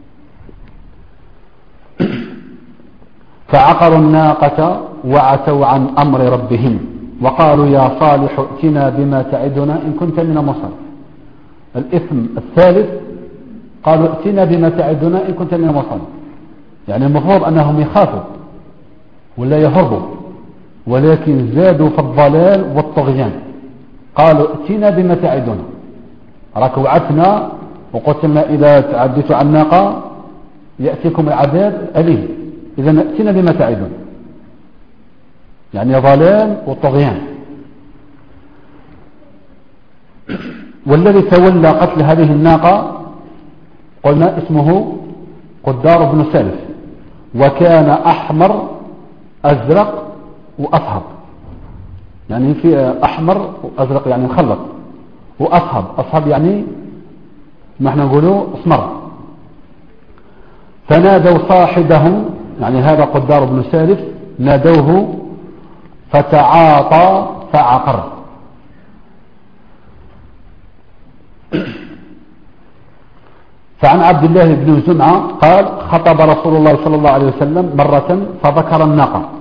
فعقروا الناقة وعتوا عن أمر ربهم وقالوا يا صالح ائتنا بما تعدنا إن كنت من المرسلين. الإثم الثالث قالوا ائتنا بما تعدنا إن كنت من المرسلين، يعني المفروض أنهم يخافوا ولا يهربوا، ولكن زادوا في الضلال والطغيان. قالوا ائتنا بما تعدنا، راك وعدتنا وقلتنا إذا تعديتوا عن الناقة يأتيكم العذاب أليم، إذا ائتنا بما تعدنا. يعني ضلال وطغيان. والذي تولى قتل هذه الناقة قلنا اسمه قدار بن سالف، وكان أحمر أزرق وأصهب، يعني في أحمر وأزرق يعني مخلط، وأصهب، أصهب يعني ما احنا نقوله اسمر. فنادوا صاحبهم، يعني هذا قدار بن سالف، نادوه فتعاطى فعقر. فعن عبد الله بن زمعة قال خطب رسول الله صلى الله عليه وسلم مرة فذكر الناقة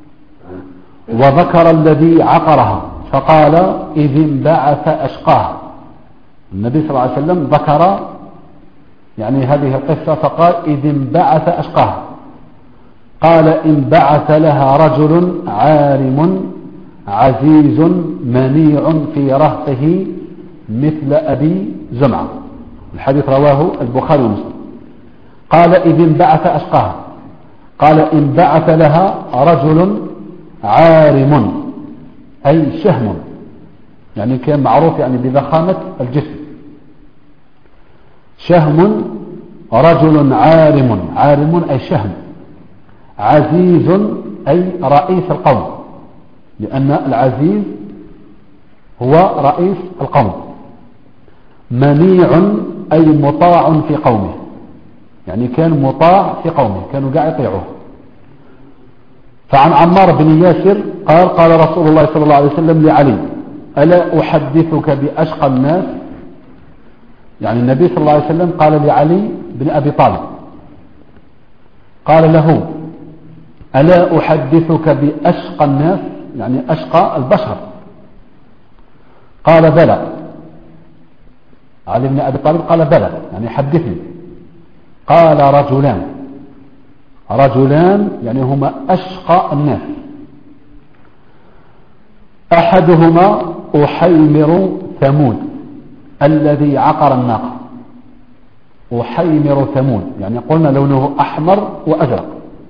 وذكر الذي عقرها فقال إذ انبعث أشقاها. النبي صلى الله عليه وسلم ذكر يعني هذه القصة فقال إذ انبعث أشقاها. قال انبعث لها رجل عارم عزيز منيع في رهطه مثل أبي زمعة. الحديث رواه البخاري ومسلم. قال إذ انبعث أشقاها، قال انبعث لها رجل عارم أي شهم، يعني كان معروف يعني بضخامة الجسم. شهم رجل عارم، عارم أي شهم. عزيز أي رئيس القوم، لأن العزيز هو رئيس القوم. منيع أي مطاع في قومه، يعني كان مطاع في قومه، كانوا قاعد يطيعوه. فعن عمار بن ياسر قال قال رسول الله صلى الله عليه وسلم لعلي ألا أحدثك بأشقى الناس؟ يعني النبي صلى الله عليه وسلم قال لعلي بن أبي طالب قال له ألا أحدثك بأشقى الناس، يعني أشقى البشر؟ قال بلى. علي بن أبي طالب قال بلى، يعني حدثني. قال رجلان، رجلان يعني هما أشقى الناس. أحدهما أحيمر ثمود الذي عقر الناقة. أحيمر ثمود يعني قلنا لونه أحمر وأزرق.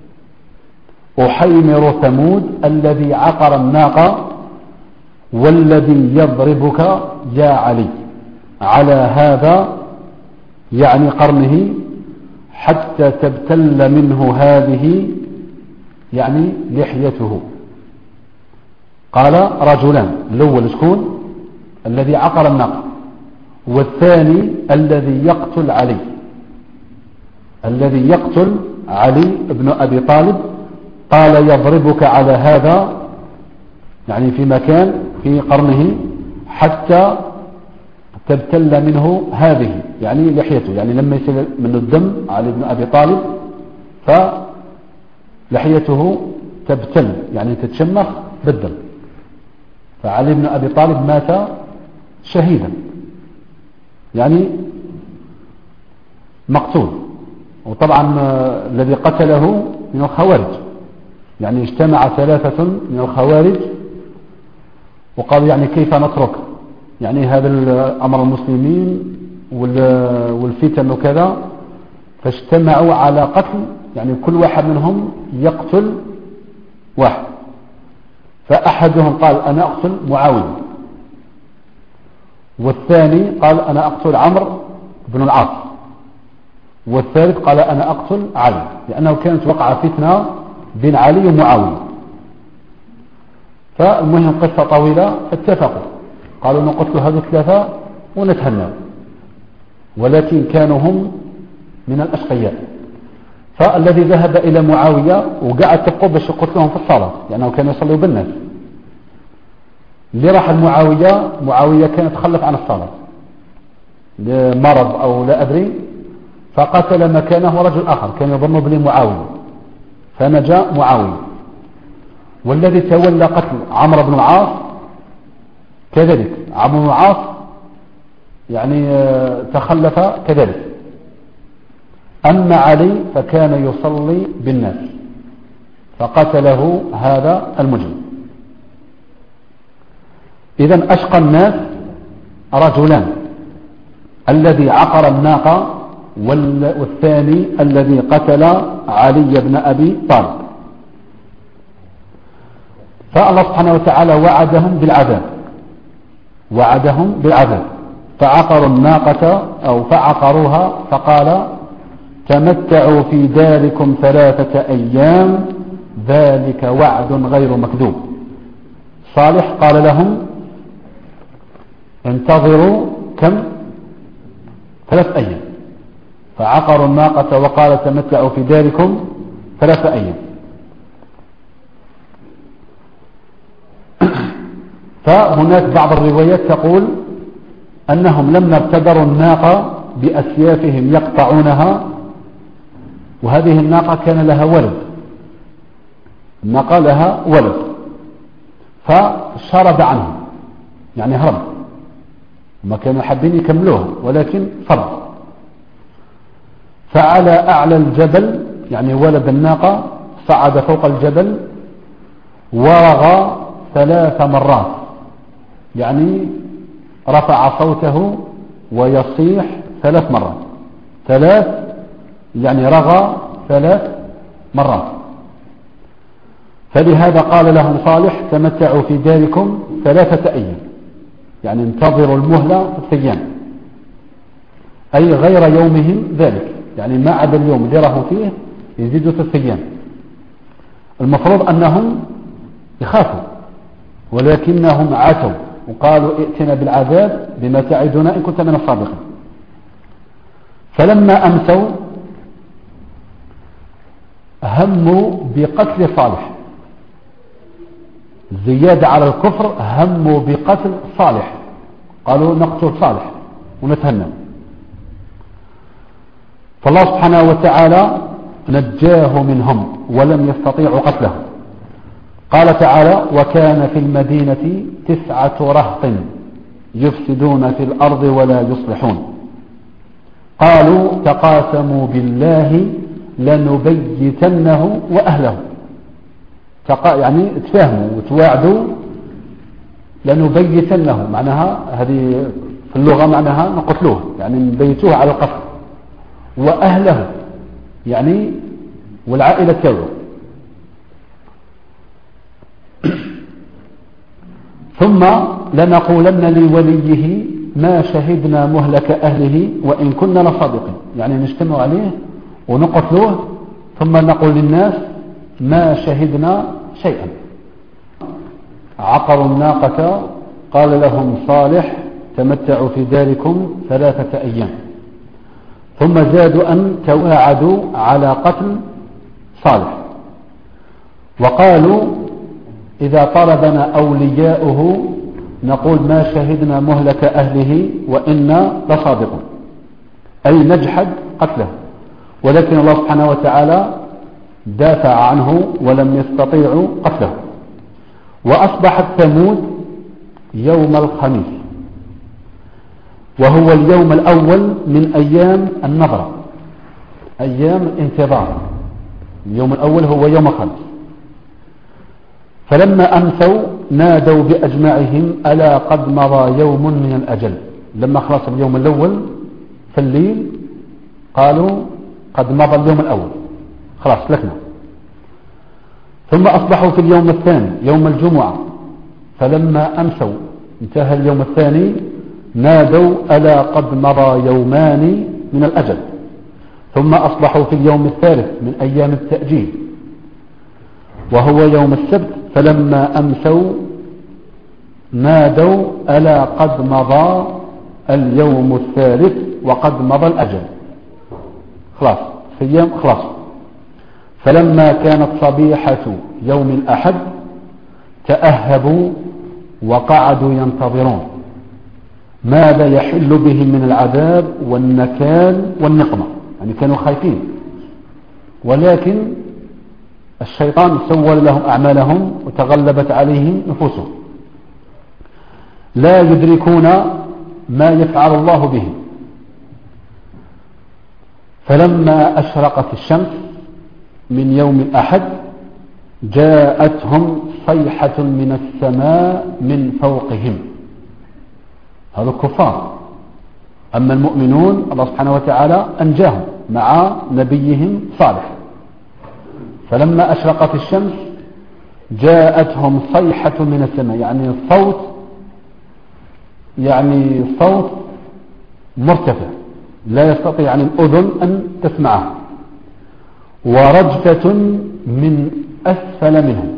أحيمر ثمود الذي عقر الناقة والذي يضربك يا علي على هذا يعني قرنه حتى تبتل منه هذه يعني لحيته. قال رجلان، الأول شكون؟ الذي عقر الناقة، والثاني الذي يقتل علي، الذي يقتل علي بن أبي طالب. قال يضربك على هذا يعني في مكان في قرنه حتى تبتل منه هذه يعني لحيته، يعني لما يصير منه الدم علي بن أبي طالب فلحيته تبتل يعني تتشمخ بالدم. فعلي بن أبي طالب مات شهيدا يعني مقتول. وطبعا الذي قتله من الخوارج، يعني اجتمع ثلاثة من الخوارج وقالوا يعني كيف نترك يعني هذا الأمر المسلمين والفتن وكذا، فاجتمعوا على قتل يعني كل واحد منهم يقتل واحد. فأحدهم قال أنا أقتل معاوية، والثاني قال أنا أقتل عمرو بن العاص، والثالث قال أنا أقتل علي، لأنه كانت وقع فتنة بين علي ومعاوية. فالمهم قصة طويلة، اتفقوا قالوا نقتل هذه الثلاثة ونتهنى، ولكن كانوا هم من الأشقياء. فالذي ذهب إلى معاوية وقعد تبقوا باش يقتلهم في الصلاة لأنه كان يصلي بالناس. اللي راح المعاوية، معاوية كان تخلف عن الصلاة لمرض أو لا أدري، فقتل مكانه رجل آخر كان يظن بلي معاوية، فنجا معاوية. والذي تولى قتل عمرو بن العاص كذلك، عمرو بن العاص يعني تخلف كذلك. أما علي فكان يصلي بالناس فقتله هذا المجرم. إذن أشقى الناس رجلان، الذي عقر الناقة والثاني الذي قتل علي بن أبي طالب. فالله سبحانه وتعالى وعدهم بالعذاب فعقروا الناقة أو فعقروها فقال تمتعوا في داركم 3 أيام ذلك وعد غير مكذوب. صالح قال لهم انتظروا كم 3 أيام فعقروا الناقة وقال تمتعوا في داركم 3 أيام. فهناك بعض الروايات تقول أنهم لما ابتدروا الناقة بأسيافهم يقطعونها وهذه الناقة كان لها ولد الناقة لها ولد فشرد عنهم يعني هرب ما كانوا حابين يكملوها ولكن فرد فعلى أعلى الجبل يعني ولد الناقة صعد فوق الجبل ورغى 3 مرات يعني رفع صوته ويصيح 3 مرات 3 يعني رغى 3 مرات. فلهذا قال لهم صالح تمتعوا في داركم 3 أيام يعني انتظروا المهلة 3 أيام أي غير يومهم ذلك يعني ما عدا اليوم اللي راهوا فيه يزيدوا 3 أيام. المفروض أنهم يخافوا ولكنهم عتوا وقالوا ائتنا بالعذاب بما تعدنا إن كنت من الصادقين. فلما أمسوا هموا بقتل صالح زيادة على الكفر هموا بقتل صالح قالوا نقتل صالح ونتهنم. فالله سبحانه وتعالى نجاه منهم ولم يستطيعوا قتله. قال تعالى وكان في المدينة 9 رهط يفسدون في الأرض ولا يصلحون قالوا تقاسموا بالله لنبيتنه وأهله يعني تفاهموا وتواعدوا لنبيتنه معناها هذه في اللغة معناها نقتلوه يعني نبيتوه على القتل وأهله يعني والعائلة كله. ثم لنقولن لوليه ما شهدنا مهلك أهله وإن كنا لصادقين يعني نجتمع عليه ونقتلوه ثم نقول للناس ما شهدنا شيئا. عقروا الناقة قال لهم صالح تمتعوا في داركم 3 أيام ثم زادوا أن تواعدوا على قتل صالح وقالوا إذا طلبنا أولياؤه نقول ما شهدنا مهلك أهله وإنا لصادقون أي نجحد قتله. ولكن الله سبحانه وتعالى دافع عنه ولم يستطيعوا قتله. وأصبحت ثمود يوم الخميس وهو اليوم الأول من أيام النظر أيام الانتظار. اليوم الأول هو يوم الخميس. فلما أمسوا نادوا بأجمعهم ألا قد مضى يوم من الأجل. لما خلص اليوم الأول في الليل قالوا قد مضى اليوم الأول خلاص لكنا. ثم أصبحوا في اليوم الثاني يوم الجمعة فلما أمسوا انتهى اليوم الثاني نادوا ألا قد مضى يومان من الأجل. ثم أصبحوا في اليوم الثالث من أيام التأجيل وهو يوم السبت فلما أمسوا نادوا ألا قد مضى اليوم الثالث وقد مضى الأجل خلاص في أيام خلاص. فلما كانت صبيحة يوم الأحد تأهبوا وقعدوا ينتظرون ماذا يحل بهم من العذاب والنكال والنقمة يعني كانوا خايفين. ولكن الشيطان سول لهم أعمالهم وتغلبت عليهم نفوسهم لا يدركون ما يفعل الله بهم. فلما أشرقت الشمس من يوم الأحد جاءتهم صيحة من السماء من فوقهم. هذا الكفار. أما المؤمنون الله سبحانه وتعالى أنجاهم مع نبيهم صالح. فلما أشرقت الشمس جاءتهم صيحة من السماء، يعني صوت مرتفع لا يستطيع يعني الأذن أن تسمعه، ورجفة من أسفل منهم،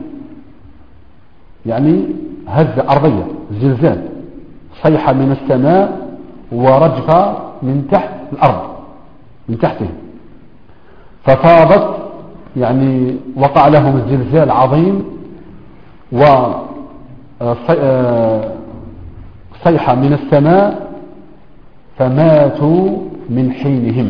يعني هزة أرضية، زلزال، صيحة من السماء ورجفة من تحت الأرض من تحته، ففاضت يعني وقع لهم الزلزال عظيم وصيحة من السماء فماتوا من حينهم.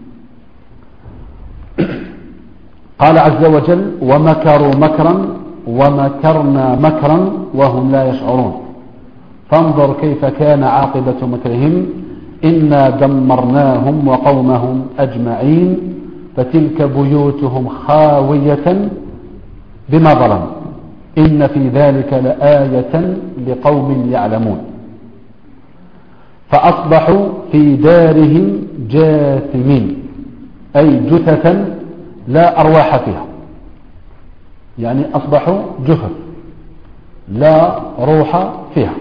قال عز وجل ومكروا مكرا ومكرنا مكرا وهم لا يشعرون فانظر كيف كان عاقبة مكرهم إنا دمرناهم وقومهم أجمعين فتلك بيوتهم خاوية بما ظلموا إن في ذلك لآية لقوم يعلمون فأصبحوا في دارهم جاثمين، أي جثثا لا أرواح فيها، يعني أصبحوا جثث لا روح فيها.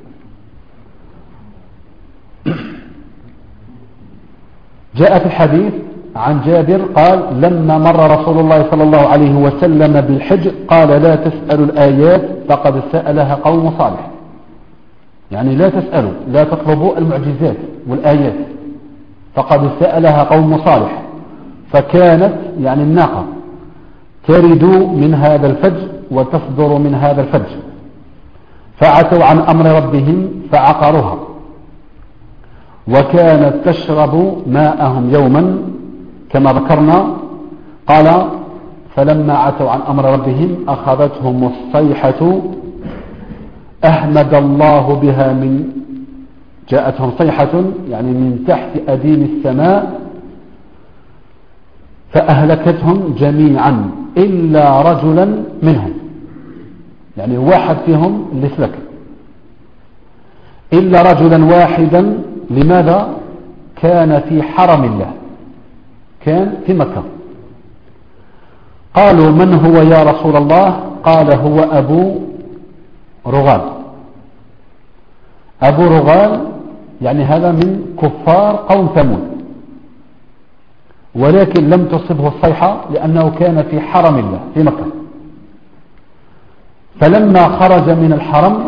جاء في الحديث عن جابر قال لما مر رسول الله صلى الله عليه وسلم بالحجر قال لا تسألوا الآيات فقد سألها قوم صالح، يعني لا تسألوا، لا تطلبوا المعجزات والآيات، فقد سألها قوم صالح. فكانت يعني الناقة ترد من هذا الفج وتصدر من هذا الفج، فعتوا عن أمر ربهم فعقروها، وكانت تشرب ماءهم يوما كما ذكرنا. قال فلما عتوا عن أمر ربهم أخذتهم الصيحة أحمد الله بها من جاءتهم صيحة يعني من تحت أديم السماء فأهلكتهم جميعا إلا رجلا منهم، يعني واحد فيهم اللي سلك، إلا رجلا واحدا. لماذا؟ كان في حرم الله، كان في مكة. قالوا من هو يا رسول الله؟ قال هو أبو رغال. أبو رغال يعني هذا من كفار قوم ثمود، ولكن لم تصبه الصيحة لأنه كان في حرم الله في مكة. فلما خرج من الحرم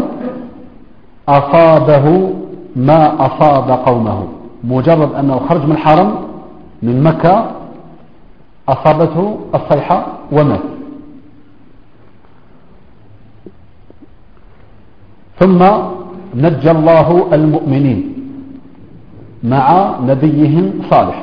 أصابه ما أصاب قومه، مجرد أنه خرج من الحرم من مكة أصابته الصيحة ومات. ثم نجى الله المؤمنين مع نبيهم صالح،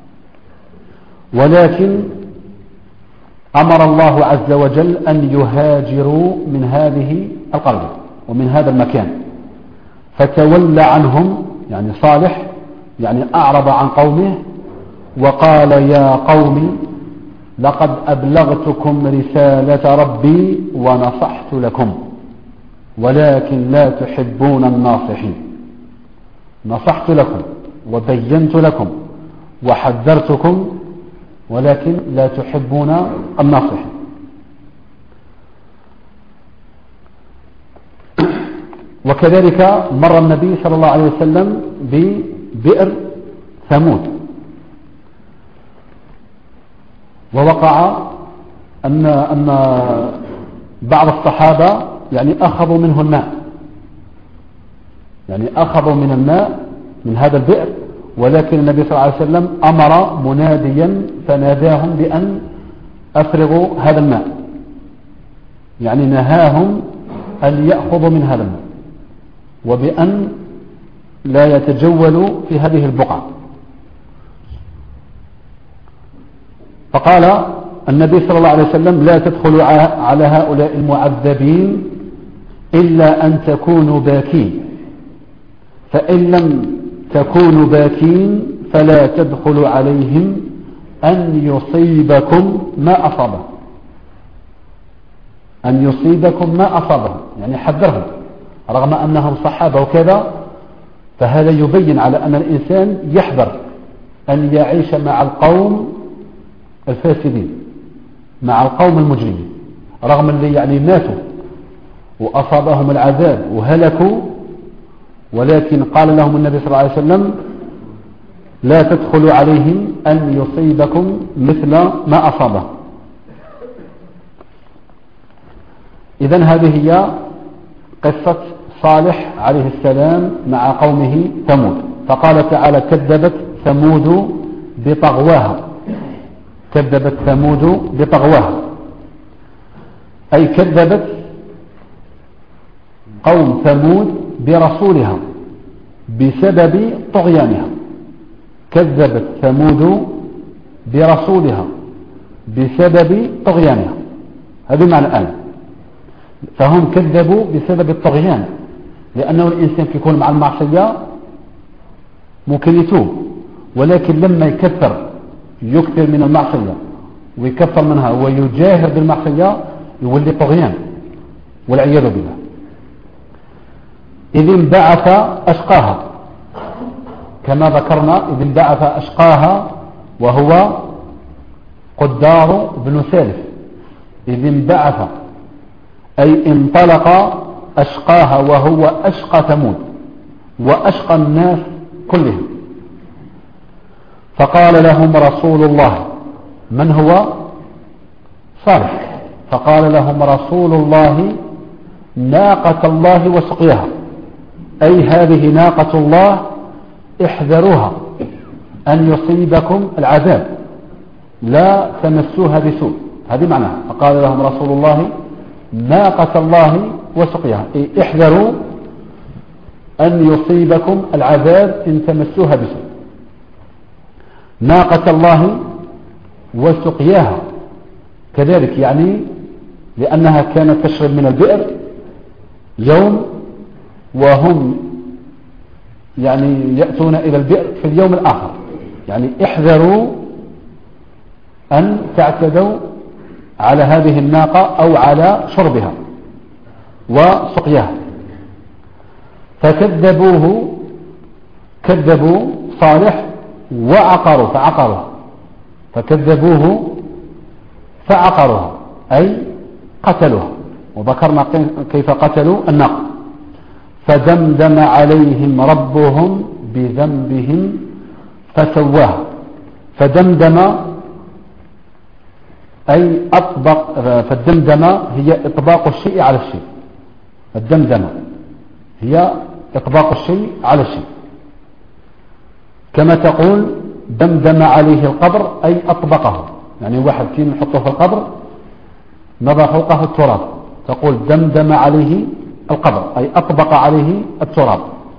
ولكن أمر الله عز وجل أن يهاجروا من هذه القرية ومن هذا المكان، فتولى عنهم يعني صالح، يعني أعرض عن قومه وقال يا قوم لقد أبلغتكم رسالة ربي ونصحت لكم ولكن لا تحبون الناصحين. نصحت لكم وبينت لكم وحذرتكم ولكن لا تحبون الناصحين. وكذلك مر النبي صلى الله عليه وسلم ببئر ثمود، ووقع أن بعض الصحابة يعني أخذوا منه الماء، يعني أخذوا من الماء من هذا البئر، ولكن النبي صلى الله عليه وسلم أمر مناديا فناداهم بأن أفرغوا هذا الماء، يعني نهاهم أن يأخذوا من هذا الماء وبأن لا يتجولوا في هذه البقعة. فقال النبي صلى الله عليه وسلم لا تدخلوا على هؤلاء المعذبين إلا أن تكونوا باكين، فإن لم تكونوا باكين فلا تدخلوا عليهم أن يصيبكم ما أصابهم، أن يصيبكم ما أصابهم، يعني حذرهم رغم أنهم صحابة وكذا. فهذا يبين على أن الإنسان يحذر أن يعيش مع القوم الفاسدين، مع القوم المجرمين، رغم اللي يعني ماتوا وأصابهم العذاب وهلكوا، ولكن قال لهم النبي صلى الله عليه وسلم لا تدخلوا عليهم أن يصيبكم مثل ما أصابه. إذن هذه هي قصة صالح عليه السلام مع قومه ثمود. فقال تعالى كذبت ثمود بطغواها، كذبت ثمود بطغواها، أي كذبت قوم ثمود برسولها بسبب طغيانها. كذبت ثمود برسولها بسبب طغيانها، هذا معنى الآن. فهم كذبوا بسبب الطغيان، لأنه الإنسان يكون مع المعصية ممكن يتوب، ولكن لما يكثر من المعصية ويكثر منها ويجاهر بالمعصية يولي طغيان والعياذ بالله. إذ انبعث أشقاها، كما ذكرنا إذ انبعث أشقاها وهو قدار بن سالف. إذ انبعث أي انطلق أشقاها وهو أشقى ثمود وأشقى الناس كلهم. فقال لهم رسول الله، من هو؟ صالح. فقال لهم رسول الله ناقة الله وسقياها، أي هذه ناقة الله احذروها أن يصيبكم العذاب، لا تمسوها بسوء. هذه معناها. فقال لهم رسول الله ناقة الله وسقياها، أي احذروا أن يصيبكم العذاب إن تمسوها بسوء. ناقة الله وسقياها كذلك، يعني لأنها كانت تشرب من البئر يوم وهم يعني يأتون إلى البئر في اليوم الآخر. يعني احذروا أن تعتدوا على هذه الناقة أو على شربها وسقياها. فكذبوه، كذبوا صالح وعقروا فعقروها. فكذبوه فعقروها أي قتلوها، وذكرنا كيف قتلوا الناقة. فدمدم عليهم ربهم بذنبهم فسواها. فدمدم أي أطبق، فالدمدمة هي إطباق الشيء على الشيء. الدمدمة هي إطباق الشيء على الشيء، كما تقول دمدم عليه القبر أي أطبقه. يعني واحد كي نحطه في القبر نضع فوقه التراب، تقول دمدم عليه القبر أي أطبق عليه التراب.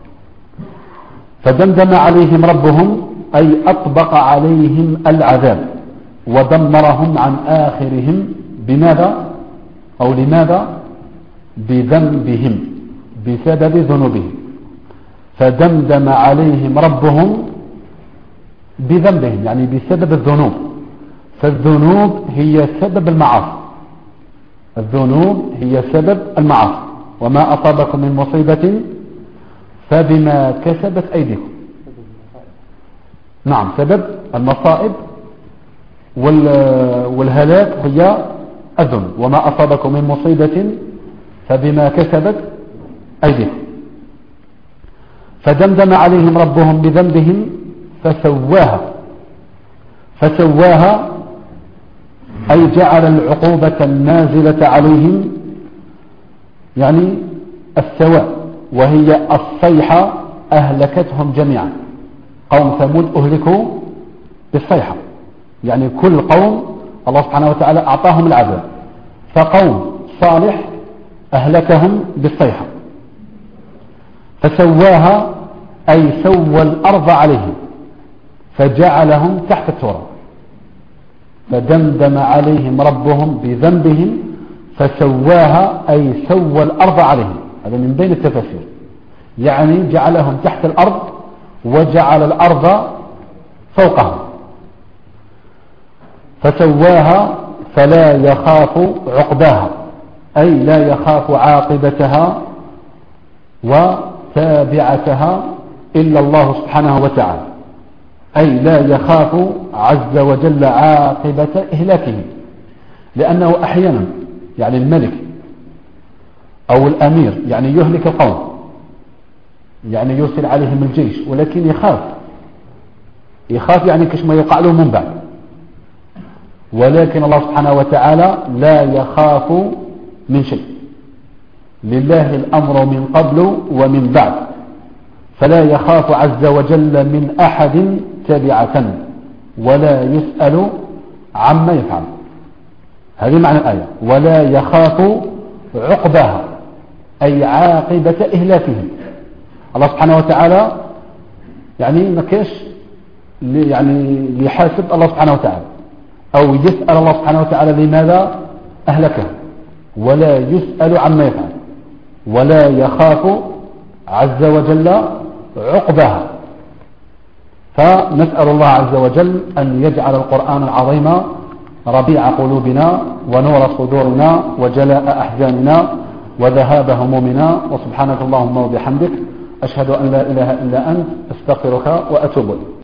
فدمدم عليهم ربهم أي أطبق عليهم العذاب ودمرهم عن آخرهم. بماذا أو لماذا؟ بذنبهم، بسبب ذنوبهم. فدمدم عليهم ربهم بذنبهم يعني بسبب الذنوب. فالذنوب هي سبب المعاصي، الذنوب هي سبب المعاصي. وما أصابكم من مصيبة فبما كسبت أيديكم. نعم، سبب المصائب والهلاك هي الذنوب. وما أصابكم من مصيبة فبما كسبت أيديكم. فدمدم عليهم ربهم بذنبهم فسواها. فسواها أي جعل العقوبة النازلة عليهم يعني السواء، وهي الصيحة أهلكتهم جميعا. قوم ثمود أهلكوا بالصيحة، يعني كل قوم الله سبحانه وتعالى أعطاهم العذاب. فقوم صالح أهلكهم بالصيحة. فسواها أي سوى الأرض عليهم فجعلهم تحت التراب. فدمدم عليهم ربهم بذنبهم فسواها أي سوى الأرض عليهم. هذا من بين التفاسير، يعني جعلهم تحت الأرض وجعل الأرض فوقهم. فسواها فلا يخاف عقباها أي لا يخاف عاقبتها وتابعتها إلا الله سبحانه وتعالى، أي لا يخاف عز وجل عاقبة إهلاكهم. لأنه أحيانا يعني الملك أو الأمير يعني يهلك القوم، يعني يرسل عليهم الجيش، ولكن يخاف يعني كش ما يقع له من بعد. ولكن الله سبحانه وتعالى لا يخاف من شيء، لله الأمر من قبل ومن بعد، فلا يخاف عز وجل من أحد تبعة ولا يسأل عما يفعل. هذه معنى الآية، ولا يخاف عقبها أي عاقبة إهلاكهم. الله سبحانه وتعالى يعني ما كاش يعني يحاسب الله سبحانه وتعالى أو يسأل الله سبحانه وتعالى لماذا أهلكه، ولا يسأل عما يفعل، ولا يخاف عز وجل عقبها. فنسأل الله عز وجل أن يجعل القرآن العظيم ربيع قلوبنا ونور صدورنا وجلاء أحزاننا وذهاب همومنا. وسبحانك اللهم وبحمدك أشهد أن لا إله إلا أنت أستغفرك وأتوب إليك.